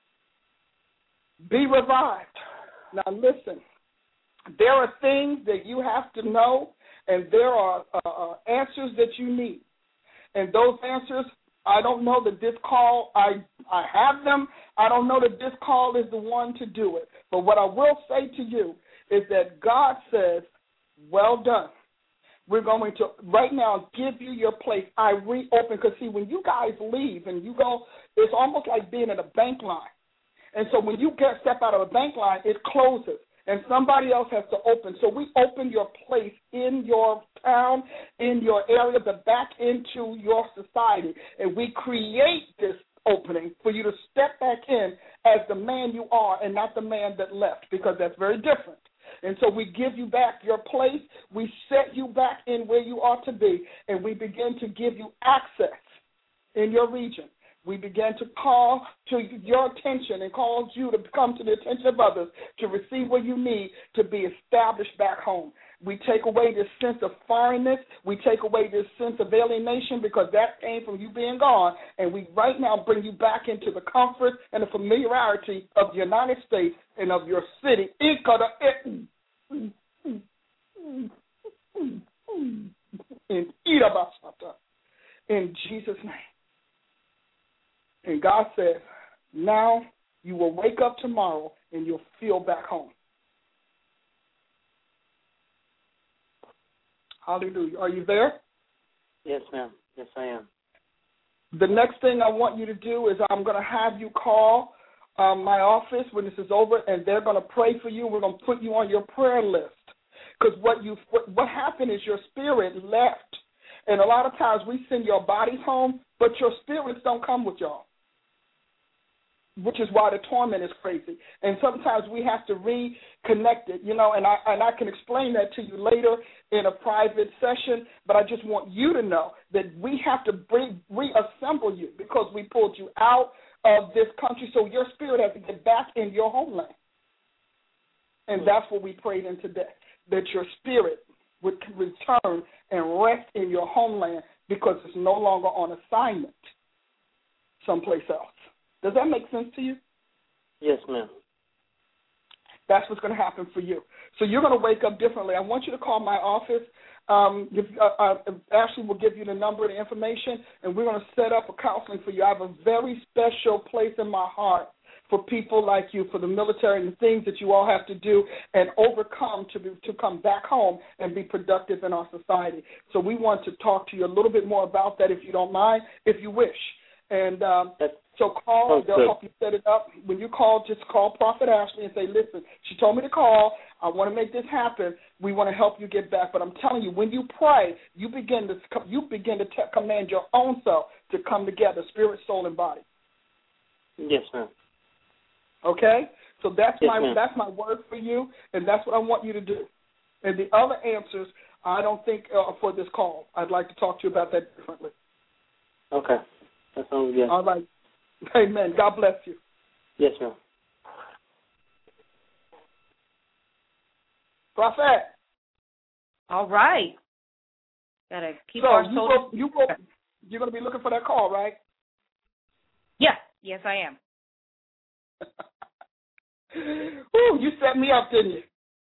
Be revived. Now, listen, there are things that you have to know, and there are uh, answers that you need. And those answers, I don't know that this call, I I have them. I don't know that this call is the one to do it. But what I will say to you is that God says, well done. We're going to right now give you your place. I reopen, because, see, when you guys leave and you go, it's almost like being in a bank line. And so when you get step out of a bank line, it closes, and somebody else has to open. So we open your place in your town, in your area, but back into your society. And we create this opening for you to step back in as the man you are and not the man that left, because that's very different. And so we give you back your place. We set you back in where you are to be, and we begin to give you access in your region. We begin to call to your attention and cause you to come to the attention of others to receive what you need to be established back home. We take away this sense of foreignness. We take away this sense of alienation, because that came from you being gone. And we right now bring you back into the comfort and the familiarity of the United States and of your city. In Jesus' name. And God says, now you will wake up tomorrow and you'll feel back home. Hallelujah. Are you there?
Yes, ma'am. Yes, I am.
The next thing I want you to do is I'm going to have you call um, my office when this is over, and they're going to pray for you. We're going to put you on your prayer list. Because what, you, what, what happened is your spirit left. And a lot of times we send your bodies home, but your spirits don't come with y'all, which is why the torment is crazy. And sometimes we have to reconnect it, you know, and I and I can explain that to you later in a private session, but I just want you to know that we have to bring, reassemble you, because we pulled you out of this country, so your spirit has to get back in your homeland. And that's what we prayed in today, that your spirit would return and rest in your homeland, because it's no longer on assignment someplace else. Does that make sense to you?
Yes, ma'am.
That's what's going to happen for you. So you're going to wake up differently. I want you to call my office. Um, if, uh, uh, Ashley will give you the number, the information, and we're going to set up a counseling for you. I have a very special place in my heart for people like you, for the military, and the things that you all have to do and overcome to be, to come back home and be productive in our society. So we want to talk to you a little bit more about that, if you don't mind, if you wish. And um, so call, they'll help you set it up. When you call, just call Prophet Ashley and say, listen, she told me to call. I want to make this happen. We want to help you get back. But I'm telling you, when you pray, you begin to you begin to t- command your own self to come together, spirit, soul, and body.
Yes, ma'am.
Okay? So that's
yes,
my
ma'am.
that's my word for you, and that's what I want you to do. And the other answers, I don't think uh, for this call. I'd like to talk to you about that differently.
Okay. That sounds good.
All right. Amen. God bless you.
Yes, ma'am.
Prophet.
All right. Gotta keep
so
our
you
soul.
Will, you will, you're going to be looking for that call, right?
Yeah. Yes, I am.
Ooh, you set me up, didn't you?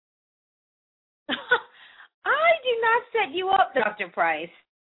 I did not set you up, Doctor Price.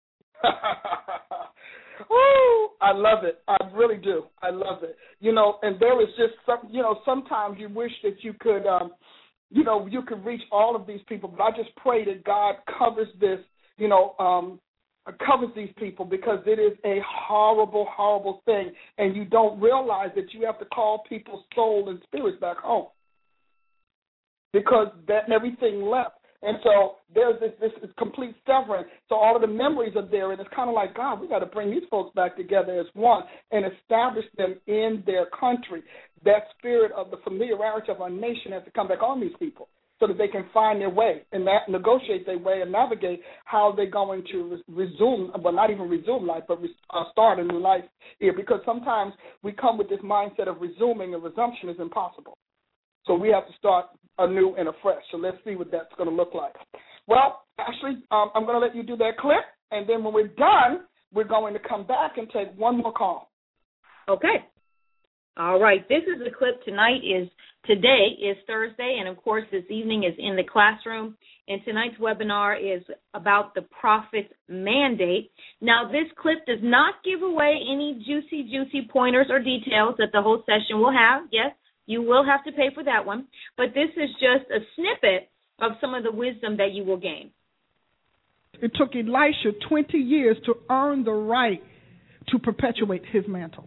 Ooh, I love it. I really do. I love it. You know, and there is just some, you know, sometimes you wish that you could, um, you know, you could reach all of these people, but I just pray that God covers this, you know, um, covers these people, because it is a horrible, horrible thing, and you don't realize that you have to call people's soul and spirits back home, because that everything left. And so there's this, this, this complete severing. So all of the memories are there, and it's kind of like, God, we got to bring these folks back together as one and establish them in their country. That spirit of the familiarity of our nation has to come back on these people, so that they can find their way and that, negotiate their way and navigate how they're going to re- resume, well, not even resume life, but re- uh, start a new life here. Because sometimes we come with this mindset of resuming, and resumption is impossible. So we have to start anew and afresh. So let's see what that's going to look like. Well, Ashley, um, I'm going to let you do that clip, and then when we're done, we're going to come back and take one more call.
Okay. All right. This is the clip. Tonight is, today is Thursday, and, of course, this evening is In the Classroom. And tonight's webinar is about the prophet's mandate. Now, this clip does not give away any juicy, juicy pointers or details that the whole session will have. Yes, You will have to pay for that one. But this is just a snippet of some of the wisdom that you will gain.
It took Elisha twenty years to earn the right to perpetuate his mantle.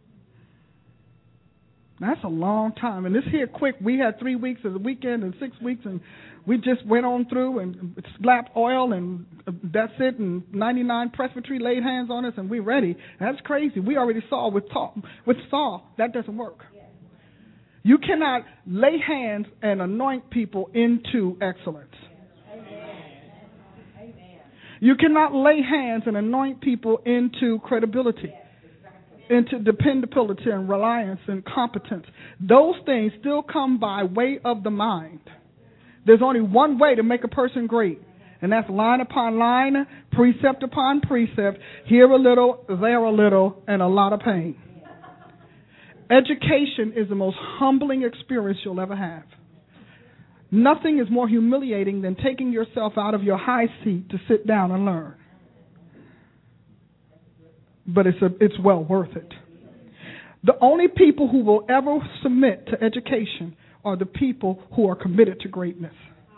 That's a long time. And this here quick, we had three weeks as a weekend and six weeks, and we just went on through and slapped oil, and that's it, and ninety-nine presbytery laid hands on us, and we're ready. That's crazy. We already saw with, Saul, with Saul, that doesn't work. You cannot lay hands and anoint people into excellence. You cannot lay hands and anoint people into credibility, into dependability and reliance and competence. Those things still come by way of the mind. There's only one way to make a person great, and that's line upon line, precept upon precept, here a little, there a little, and a lot of pain. Education is the most humbling experience you'll ever have. Nothing is more humiliating than taking yourself out of your high seat to sit down and learn. But it's a, it's well worth it. The only people who will ever submit to education are the people who are committed to greatness.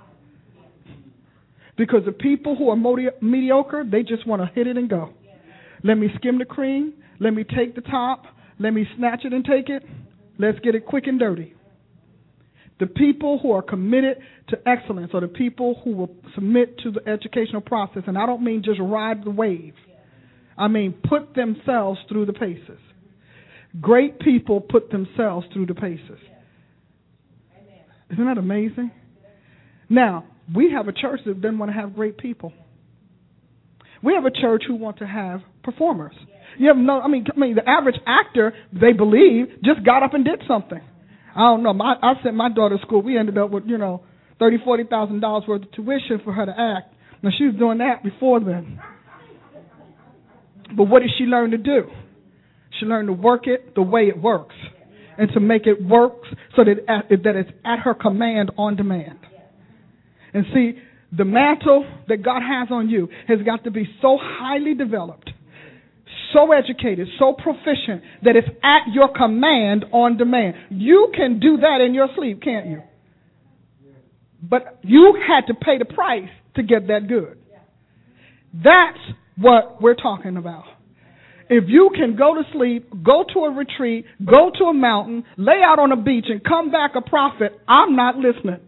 Because the people who are modi- mediocre, they just want to hit it and go. Let me skim the cream. Let me take the top. Let me snatch it and take it. Let's get it quick and dirty. The people who are committed to excellence are the people who will submit to the educational process. And I don't mean just ride the wave. I mean put themselves through the paces. Great people put themselves through the paces. Isn't that amazing? Now, we have a church that doesn't want to have great people. We have a church who want to have performers. You have no, I mean, I mean, the average actor, they believe, just got up and did something. I don't know. My, I sent my daughter to school. We ended up with, you know, thirty thousand dollars, forty thousand dollars worth of tuition for her to act. Now, she was doing that before then. But what did she learn to do? She learned to work it the way it works and to make it work so that, it, that it's at her command on demand. And see, the mantle that God has on you has got to be so highly developed, so educated, so proficient that it's at your command on demand. You can do that in your sleep, can't you? But you had to pay the price to get that good. That's what we're talking about. If you can go to sleep, go to a retreat, go to a mountain, lay out on a beach, and come back a prophet, I'm not listening.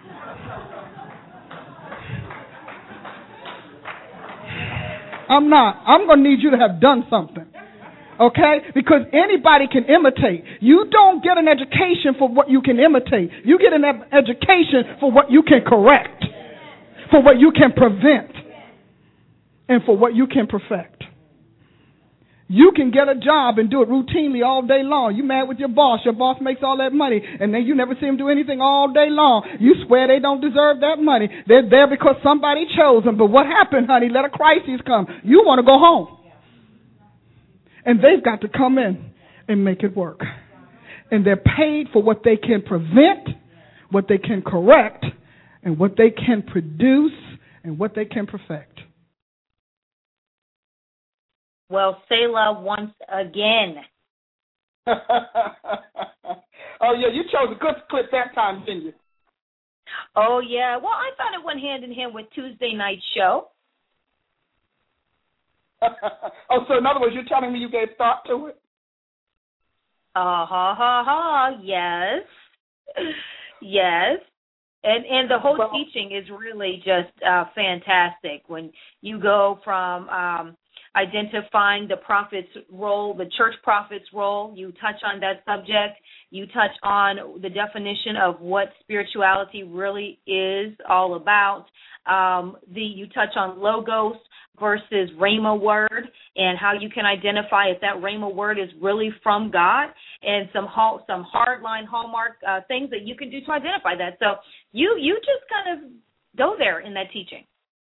I'm not. I'm going to need you to have done something. Okay? Because anybody can imitate. You don't get an education for what you can imitate. You get an ed- education for what you can correct, for what you can prevent, and for what you can perfect. You can get a job and do it routinely all day long. You mad with your boss. Your boss makes all that money, and then you never see him do anything all day long. You swear they don't deserve that money. They're there because somebody chose them. But what happened, honey? Let a crisis come. You want to go home. And they've got to come in and make it work. And they're paid for what they can prevent, what they can correct, and what they can produce, and what they can perfect.
Well, Selah once again.
Oh, yeah, you chose a good clip that time, didn't you?
Oh, yeah. Well, I thought it went hand in hand with Tuesday night's show.
Oh, so in other words, you're telling me you gave thought to it?
Uh, ha, ha, ha. Yes. Yes. And and the whole well, teaching is really just uh, fantastic when you go from um, identifying the prophet's role, the church prophet's role. You touch on that subject. You touch on the definition of what spirituality really is all about. Um, the you touch on logos versus rhema word and how you can identify if that rhema word is really from God, and some ha- some hardline hallmark uh, things that you can do to identify that. So you you just kind of go there in that teaching.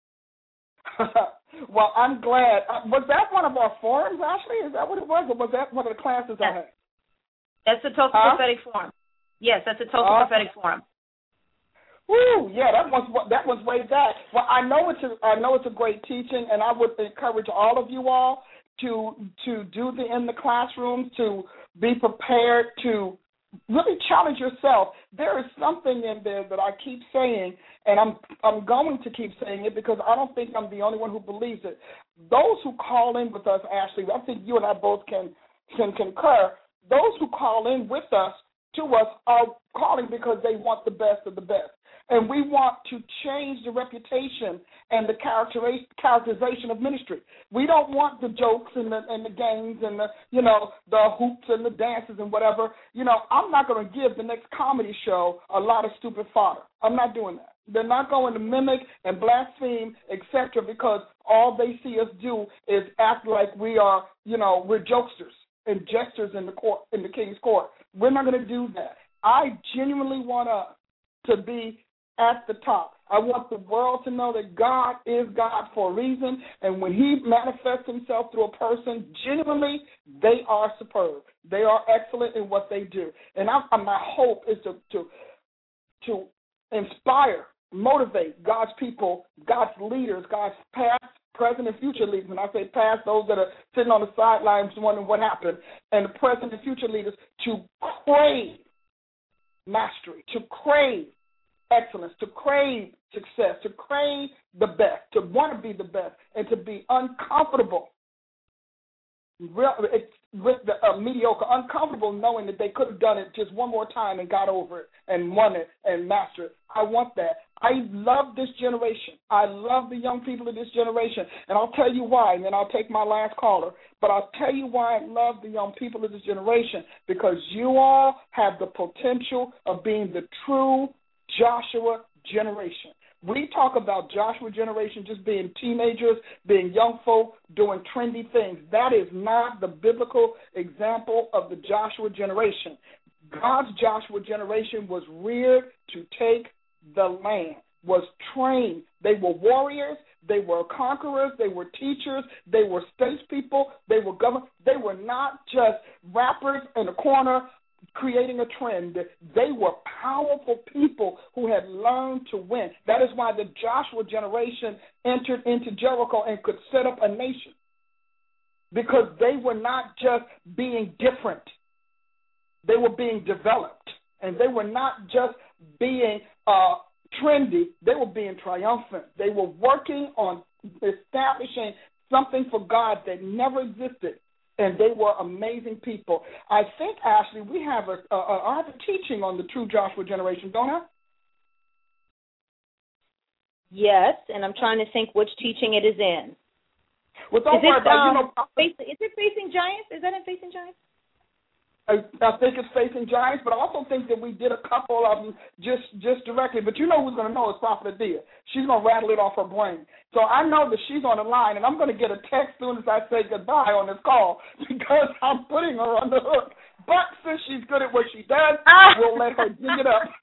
Well, I'm glad. Uh, was that one of our forums, Ashley? Is that what it was, or was that one of the classes I had?
That's the Total huh? Prophetic Forum. Yes, that's the Total uh, Prophetic Forum.
Woo! Yeah, that was that was way back. Well, I know it's a, I know it's a great teaching, and I would encourage all of you all to to do the in the classroom, to be prepared to really challenge yourself. There is something in there that I keep saying, and I'm I'm going to keep saying it because I don't think I'm the only one who believes it. Those who call in with us, Ashley, I think you and I both can can concur. Those who call in with us to us are calling because they want the best of the best. And we want to change the reputation and the characterization of ministry. We don't want the jokes and the, and the games and the, you know, the hoops and the dances and whatever. You know, I'm not going to give the next comedy show a lot of stupid fodder. I'm not doing that. They're not going to mimic and blaspheme, et cetera, because all they see us do is act like we are, you know, we're jokesters and jesters in the court, in the king's court. We're not going to do that. I genuinely want us to be at the top. I want the world to know that God is God for a reason, and when he manifests himself through a person, genuinely, they are superb. They are excellent in what they do. And I, my hope is to, to, to inspire, motivate God's people, God's leaders, God's past, present, and future leaders. When I say past, those that are sitting on the sidelines wondering what happened, and the present and future leaders to crave mastery, to crave excellence, to crave success, to crave the best, to want to be the best, and to be uncomfortable with the uh, mediocre, uncomfortable knowing that they could have done it just one more time and got over it and won it and mastered it. I want that. I love this generation. I love the young people of this generation, and I'll tell you why, and then I'll take my last caller. But I'll tell you why I love the young people of this generation, because you all have the potential of being the true Joshua generation. We talk about Joshua generation just being teenagers, being young folk, doing trendy things. That is not the biblical example of the Joshua generation. God's Joshua generation was reared to take the land, was trained. They were warriors. They were conquerors. They were teachers. They were statespeople. They were governors. They were not just rappers in the corner creating a trend. They were powerful people who had learned to win. That is why the Joshua generation entered into Jericho and could set up a nation, because they were not just being different. They were being developed, and they were not just being uh, trendy. They were being triumphant. They were working on establishing something for God that never existed. And they were amazing people. I think, Ashley, we have a, a, a I have a teaching on the true Joshua generation, don't I?
Yes, and I'm trying to think which teaching it is in.
Well, don't
is
worry
it,
about
um,
you know.
Face, is it Facing Giants? Is that in Facing Giants?
I, I think it's Facing Giants, but I also think that we did a couple of them just, just directly. But you know who's going to know is Prophet Adia. She's going to rattle it off her brain. So I know that she's on the line, and I'm going to get a text as soon as I say goodbye on this call because I'm putting her on the hook. But since she's good at what she does, we'll let her dig it up.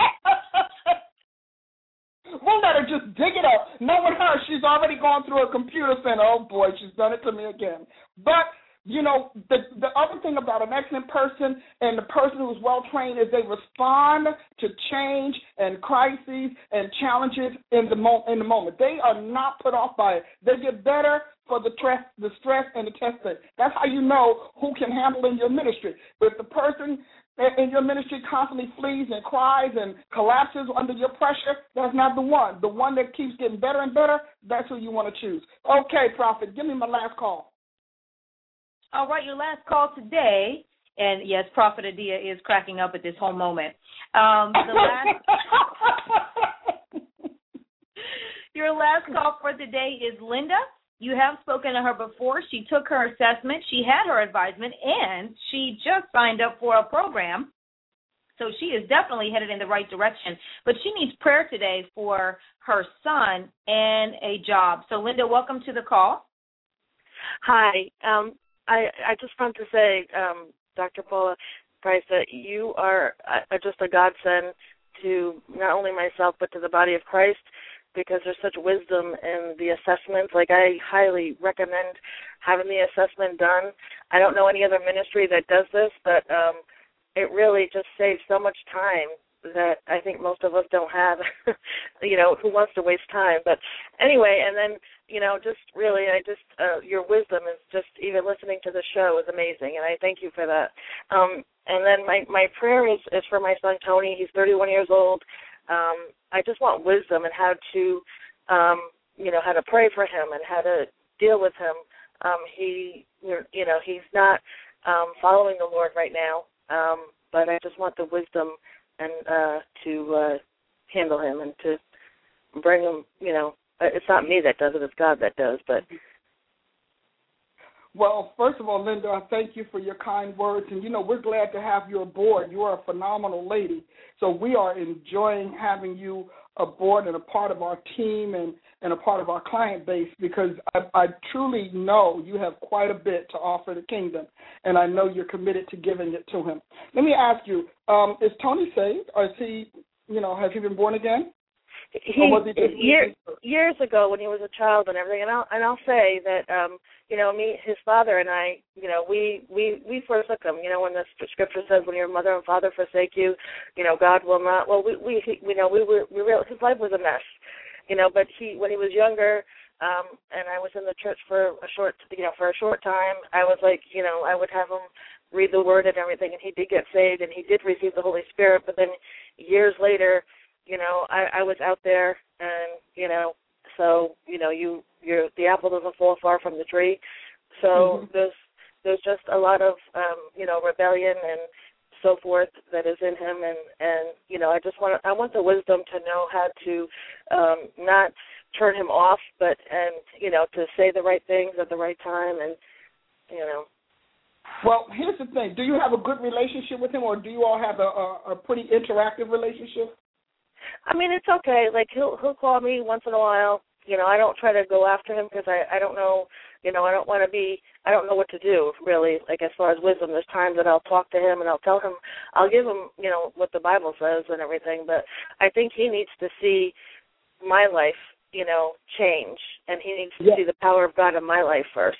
We'll let her just dig it up. Knowing her, she's already gone through a computer center. Oh, boy, she's done it to me again. But you know, the the other thing about an excellent person and the person who's well-trained is they respond to change and crises and challenges in the, mo- in the moment. They are not put off by it. They get better for the, stress, the stress and the testing. That's how you know who can handle in your ministry. But if the person in your ministry constantly flees and cries and collapses under your pressure, that's not the one. The one that keeps getting better and better, that's who you want to choose. Okay, Prophet, give me my last call.
All right, your last call today, and yes, Prophet Adia is cracking up at this whole moment. Um, the last, your last call for today is Linda. You have spoken to her before. She took her assessment. She had her advisement, and she just signed up for a program. So she is definitely headed in the right direction. But she needs prayer today for her son and a job. So, Linda, welcome to the call.
Hi. Um, I, I just want to say, um, Doctor Paula Price, that you are uh, just a godsend to not only myself but to the body of Christ, because there's such wisdom in the assessments. Like, I highly recommend having the assessment done. I don't know any other ministry that does this, but um, it really just saves so much time that I think most of us don't have. You know, who wants to waste time? But anyway, and then, you know, just really, I just, uh, your wisdom is just, even listening to the show is amazing, and I thank you for that. Um, and then my, my prayer is, is for my son, Tony. He's thirty-one years old. Um, I just want wisdom and how to, um, you know, how to pray for him and how to deal with him. Um, he, you know, he's not um, following the Lord right now, um, but I just want the wisdom and uh, to uh, handle him and to bring him, you know, it's not me that does it, it's God that does, but.
Well, first of all, Linda, I thank you for your kind words, and, you know, we're glad to have you aboard. You are a phenomenal lady, so we are enjoying having you aboard and a part of our team and, and a part of our client base, because I, I truly know you have quite a bit to offer the kingdom, and I know you're committed to giving it to him. Let me ask you, um, is Tony saved, or is he, you know, has he been born again?
He, he year, years ago when he was a child and everything, and I'll, and I'll say that, um, you know, me, his father and I, you know, we, we, we forsook him. You know, when the scripture says, when your mother and father forsake you, you know, God will not. Well, we, we, he, you know, we were, we real, his life was a mess, you know, but he, when he was younger, um, and I was in the church for a short, you know, for a short time, I was like, you know, I would have him read the word and everything, and he did get saved, and he did receive the Holy Spirit, but then years later, you know, I, I was out there, and, you know, so, you know, you, you're, the apple doesn't fall far from the tree. So mm-hmm. there's, there's just a lot of, um, you know, rebellion and so forth that is in him. And, and you know, I just want, I want the wisdom to know how to um, not turn him off, but, and, you know, to say the right things at the right time and, you know.
Well, here's the thing. Do you have a good relationship with him, or do you all have a, a, a pretty interactive relationship?
I mean, it's okay. Like, he'll he'll call me once in a while. You know, I don't try to go after him because I, I don't know, you know, I don't want to be, I don't know what to do, really, like, as far as wisdom. There's times that I'll talk to him and I'll tell him, I'll give him, you know, what the Bible says and everything, but I think he needs to see my life, you know, change, and he needs to yeah. see the power of God in my life first.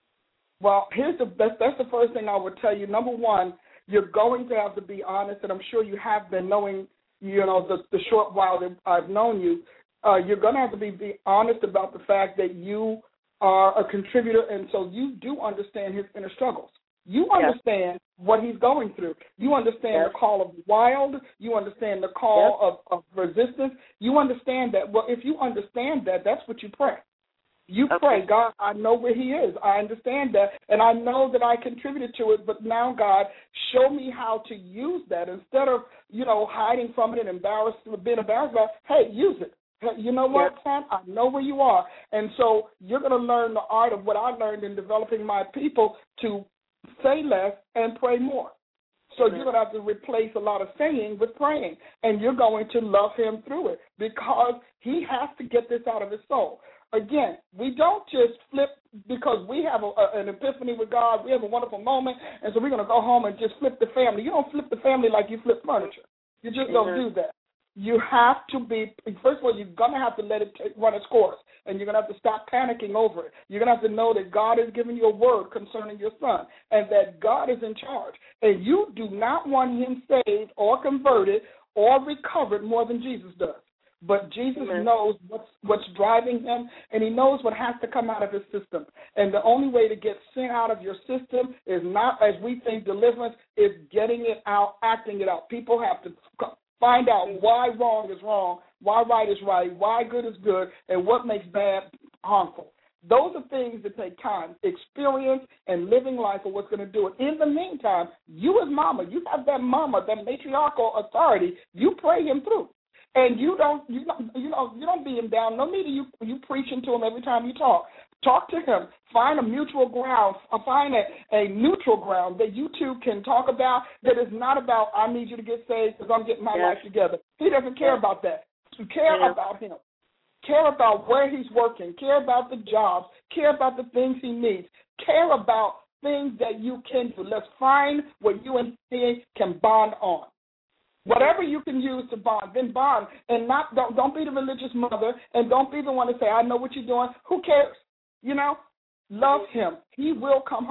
Well, here's the that's, that's the first thing I would tell you. Number one, you're going to have to be honest, and I'm sure you have been, knowing, you know, the, the short while that I've known you. Uh, you're going to have to be, be honest about the fact that you are a contributor, and so you do understand his inner struggles. You understand yes. what he's going through. You understand yes. the call of wild. You understand the call yes. of, of resistance. You understand that. Well, if you understand that, that's what you pray. You okay. pray, God, I know where he is. I understand that, and I know that I contributed to it, but now, God, show me how to use that. Instead of, you know, hiding from it and embarrassed, being embarrassed about it, hey, use it. You know what, yes. Sam? I know where you are. And so you're going to learn the art of what I learned in developing my people to say less and pray more. So mm-hmm. you're going to have to replace a lot of saying with praying, and you're going to love him through it because he has to get this out of his soul. Again, we don't just flip because we have a, a, an epiphany with God. We have a wonderful moment, and so we're going to go home and just flip the family. You don't flip the family like you flip furniture. You just mm-hmm. don't do that. You have to be, first of all, you're going to have to let it take, run its course, and you're going to have to stop panicking over it. You're going to have to know that God has given you a word concerning your son and that God is in charge. And you do not want him saved or converted or recovered more than Jesus does. But Jesus Amen. knows what's, what's driving him, and he knows what has to come out of his system. And the only way to get sin out of your system is not, as we think, deliverance, is getting it out, acting it out. People have to find out why wrong is wrong, why right is right, why good is good, and what makes bad harmful. Those are things that take time. Experience and living life are what's going to do it. In the meantime, you as mama, you have that mama, that matriarchal authority, you pray him through. And you don't, you don't, you know, you don't beat him down. No need of you, you preaching to him every time you talk. Talk to him. Find a mutual ground. Find a, a neutral ground that you two can talk about that is not about, I need you to get saved because I'm getting my yes. life together. He doesn't care yes. about that. So care yes. about him. Care about where he's working. Care about the jobs. Care about the things he needs. Care about things that you can do. Let's find what you and he can bond on. Whatever you can use to bond, then bond. And not don't, don't be the religious mother, and don't be the one to say, I know what you're doing. Who cares? You know, love him. He will come home.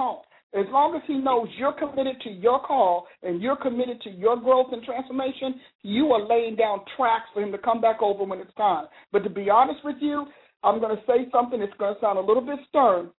As long as he knows you're committed to your call and you're committed to your growth and transformation, you are laying down tracks for him to come back over when it's time. But to be honest with you, I'm going to say something that's going to sound a little bit stern,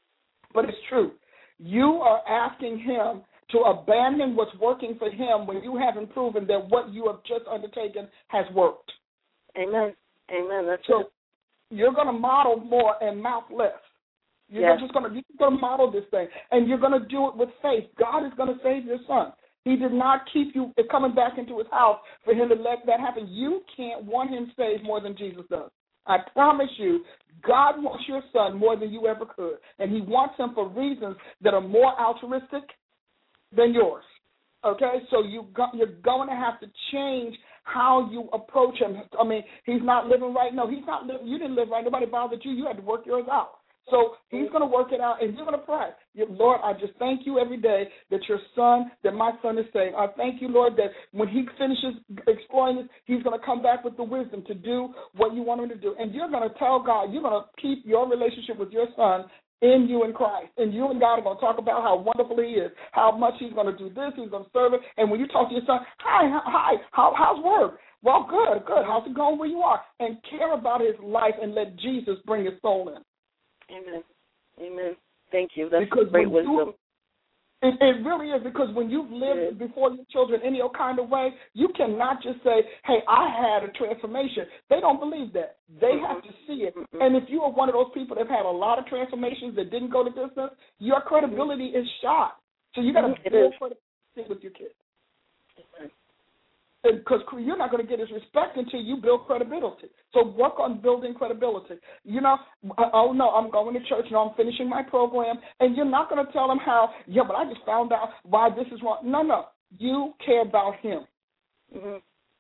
but it's true. You are asking him to abandon what's working for him when you haven't proven that what you have just undertaken has worked.
Amen. Amen. That's
so
it.
You're going to model more and mouth less. You're
yes.
just going to, you're going to model this thing, and you're going to do it with faith. God is going to save your son. He did not keep you coming back into his house for him to let that happen. You can't want him saved more than Jesus does. I promise you, God wants your son more than you ever could, and he wants him for reasons that are more altruistic than yours. Okay? So you go, you're going to have to change how you approach him. I mean, he's not living right. No, he's not living. You didn't live right. Nobody bothered you. You had to work yours out. So he's going to work it out, and you're going to pray. Lord, I just thank you every day that your son, that my son is saved. I thank you, Lord, that when he finishes exploring this, he's going to come back with the wisdom to do what you want him to do. And you're going to tell God, you're going to keep your relationship with your son in you and Christ. And you and God are going to talk about how wonderful he is, how much he's going to do this, he's going to serve it. And when you talk to your son, hi, hi, how, how's work? Well, good, good. How's it going where you are? And care about his life and let Jesus bring his soul in.
Amen. Amen. Thank you. That's
because
great wisdom.
You, it, it really is, because when you've lived yeah. before your children any kind of way, you cannot just say, hey, I had a transformation. They don't believe that. They mm-hmm. have to see it. Mm-hmm. And if you are one of those people that have had a lot of transformations that didn't go to business, your credibility mm-hmm. is shot. So you got to build credibility with your kids. Mm-hmm. Because you're not going to get his respect until you build credibility. So work on building credibility. You know, oh, no, I'm going to church. No, I'm finishing my program. And you're not going to tell him how, yeah, but I just found out why this is wrong. No, no. You care about him. Mm-hmm.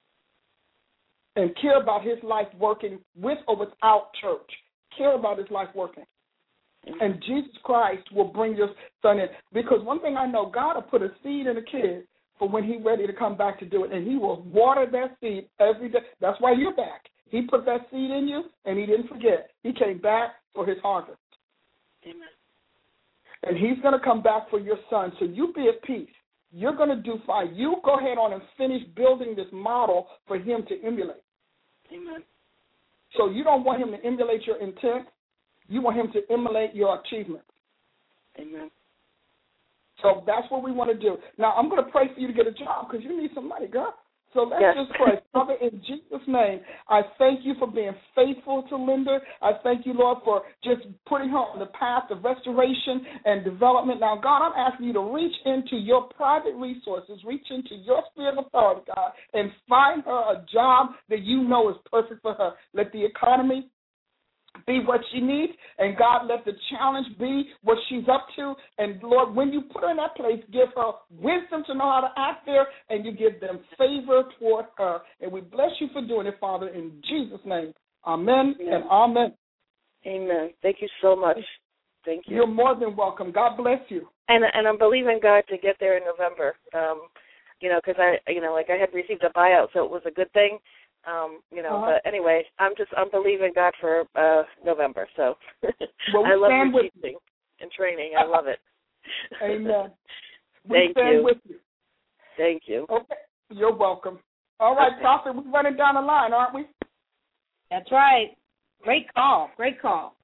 And care about his life working with or without church. Care about his life working. Mm-hmm. And Jesus Christ will bring your son in. Because one thing I know, God will put a seed in a kid for when he's ready to come back to do it. And he will water that seed every day. That's why you're back. He put that seed in you, and he didn't forget. He came back for his harvest.
Amen.
And he's going to come back for your son. So you be at peace. You're going to do fine. You go ahead on and finish building this model for him to emulate.
Amen.
So you don't want him to emulate your intent. You want him to emulate your achievement.
Amen.
So that's what we want to do. Now, I'm going to pray for you to get a job because you need some money, girl. So let's
yes.
just pray. Father, in Jesus' name, I thank you for being faithful to Linda. I thank you, Lord, for just putting her on the path of restoration and development. Now, God, I'm asking you to reach into your private resources, reach into your sphere of authority, God, and find her a job that you know is perfect for her. Let the economy be what she needs, and God, let the challenge be what she's up to. And, Lord, when you put her in that place, give her wisdom to know how to act there, and you give them favor toward her. And we bless you for doing it, Father, in Jesus' name. Amen, amen. and amen.
Amen. Thank you so much. Thank you.
You're more than welcome. God bless you.
And and I'm believing God to get there in November, um, you know, because I, you know, like I had received a buyout, so it was a good thing. Um, you know, uh-huh. but anyway, I'm just I'm believing God for uh, November. So
well, we
I love
stand
your
with
teaching you. and training. I love it.
Amen. We
Thank
stand
you.
with you.
Thank you.
Okay, you're welcome. All right,
okay.
Prophet, we're running down the line, aren't we?
That's right. Great call. Great call.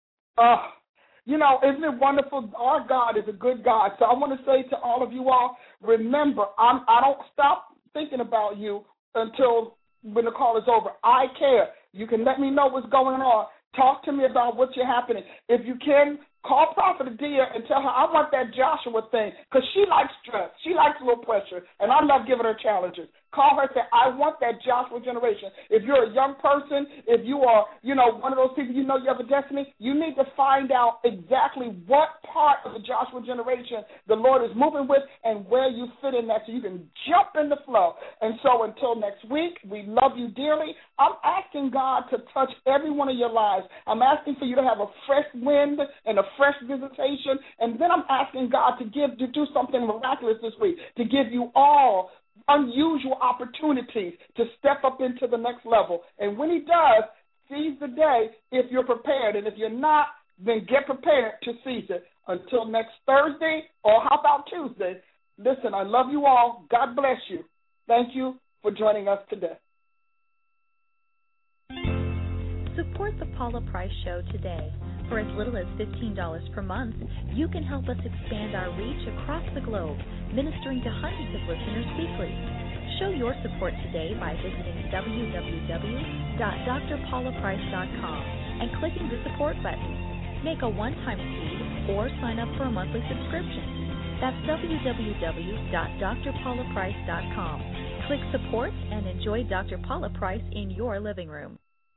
Uh, you know, isn't it wonderful? Our God is a good God. So I want to say to all of you all, remember, I'm, I don't stop thinking about you until when the call is over. I care. You can let me know what's going on. Talk to me about what's happening. If you can, call Prophet Adia and tell her I want that Joshua thing, because she likes stress. She likes a little pressure, and I love giving her challenges. Call her and say, I want that Joshua generation. If you're a young person, if you are, you know, one of those people you know you have a destiny, you need to find out exactly what part of the Joshua generation the Lord is moving with and where you fit in that so you can jump in the flow. And so until next week, we love you dearly. I'm asking God to touch every one of your lives. I'm asking for you to have a fresh wind and a fresh visitation. And then I'm asking God to give to do something miraculous this week, to give you all unusual opportunities to step up into the next level. And when he does, seize the day if you're prepared. And if you're not, then get prepared to seize it. Until next Thursday, or how about Tuesday? Listen, I love you all. God bless you. Thank you for joining us today.
Support the Paula Price Show today. For as little as fifteen dollars per month, you can help us expand our reach across the globe, ministering to hundreds of listeners weekly. Show your support today by visiting w w w dot d r paula price dot com and clicking the support button. Make a one-time fee or sign up for a monthly subscription. That's w w w dot d r paula price dot com. Click support and enjoy Doctor Paula Price in your living room.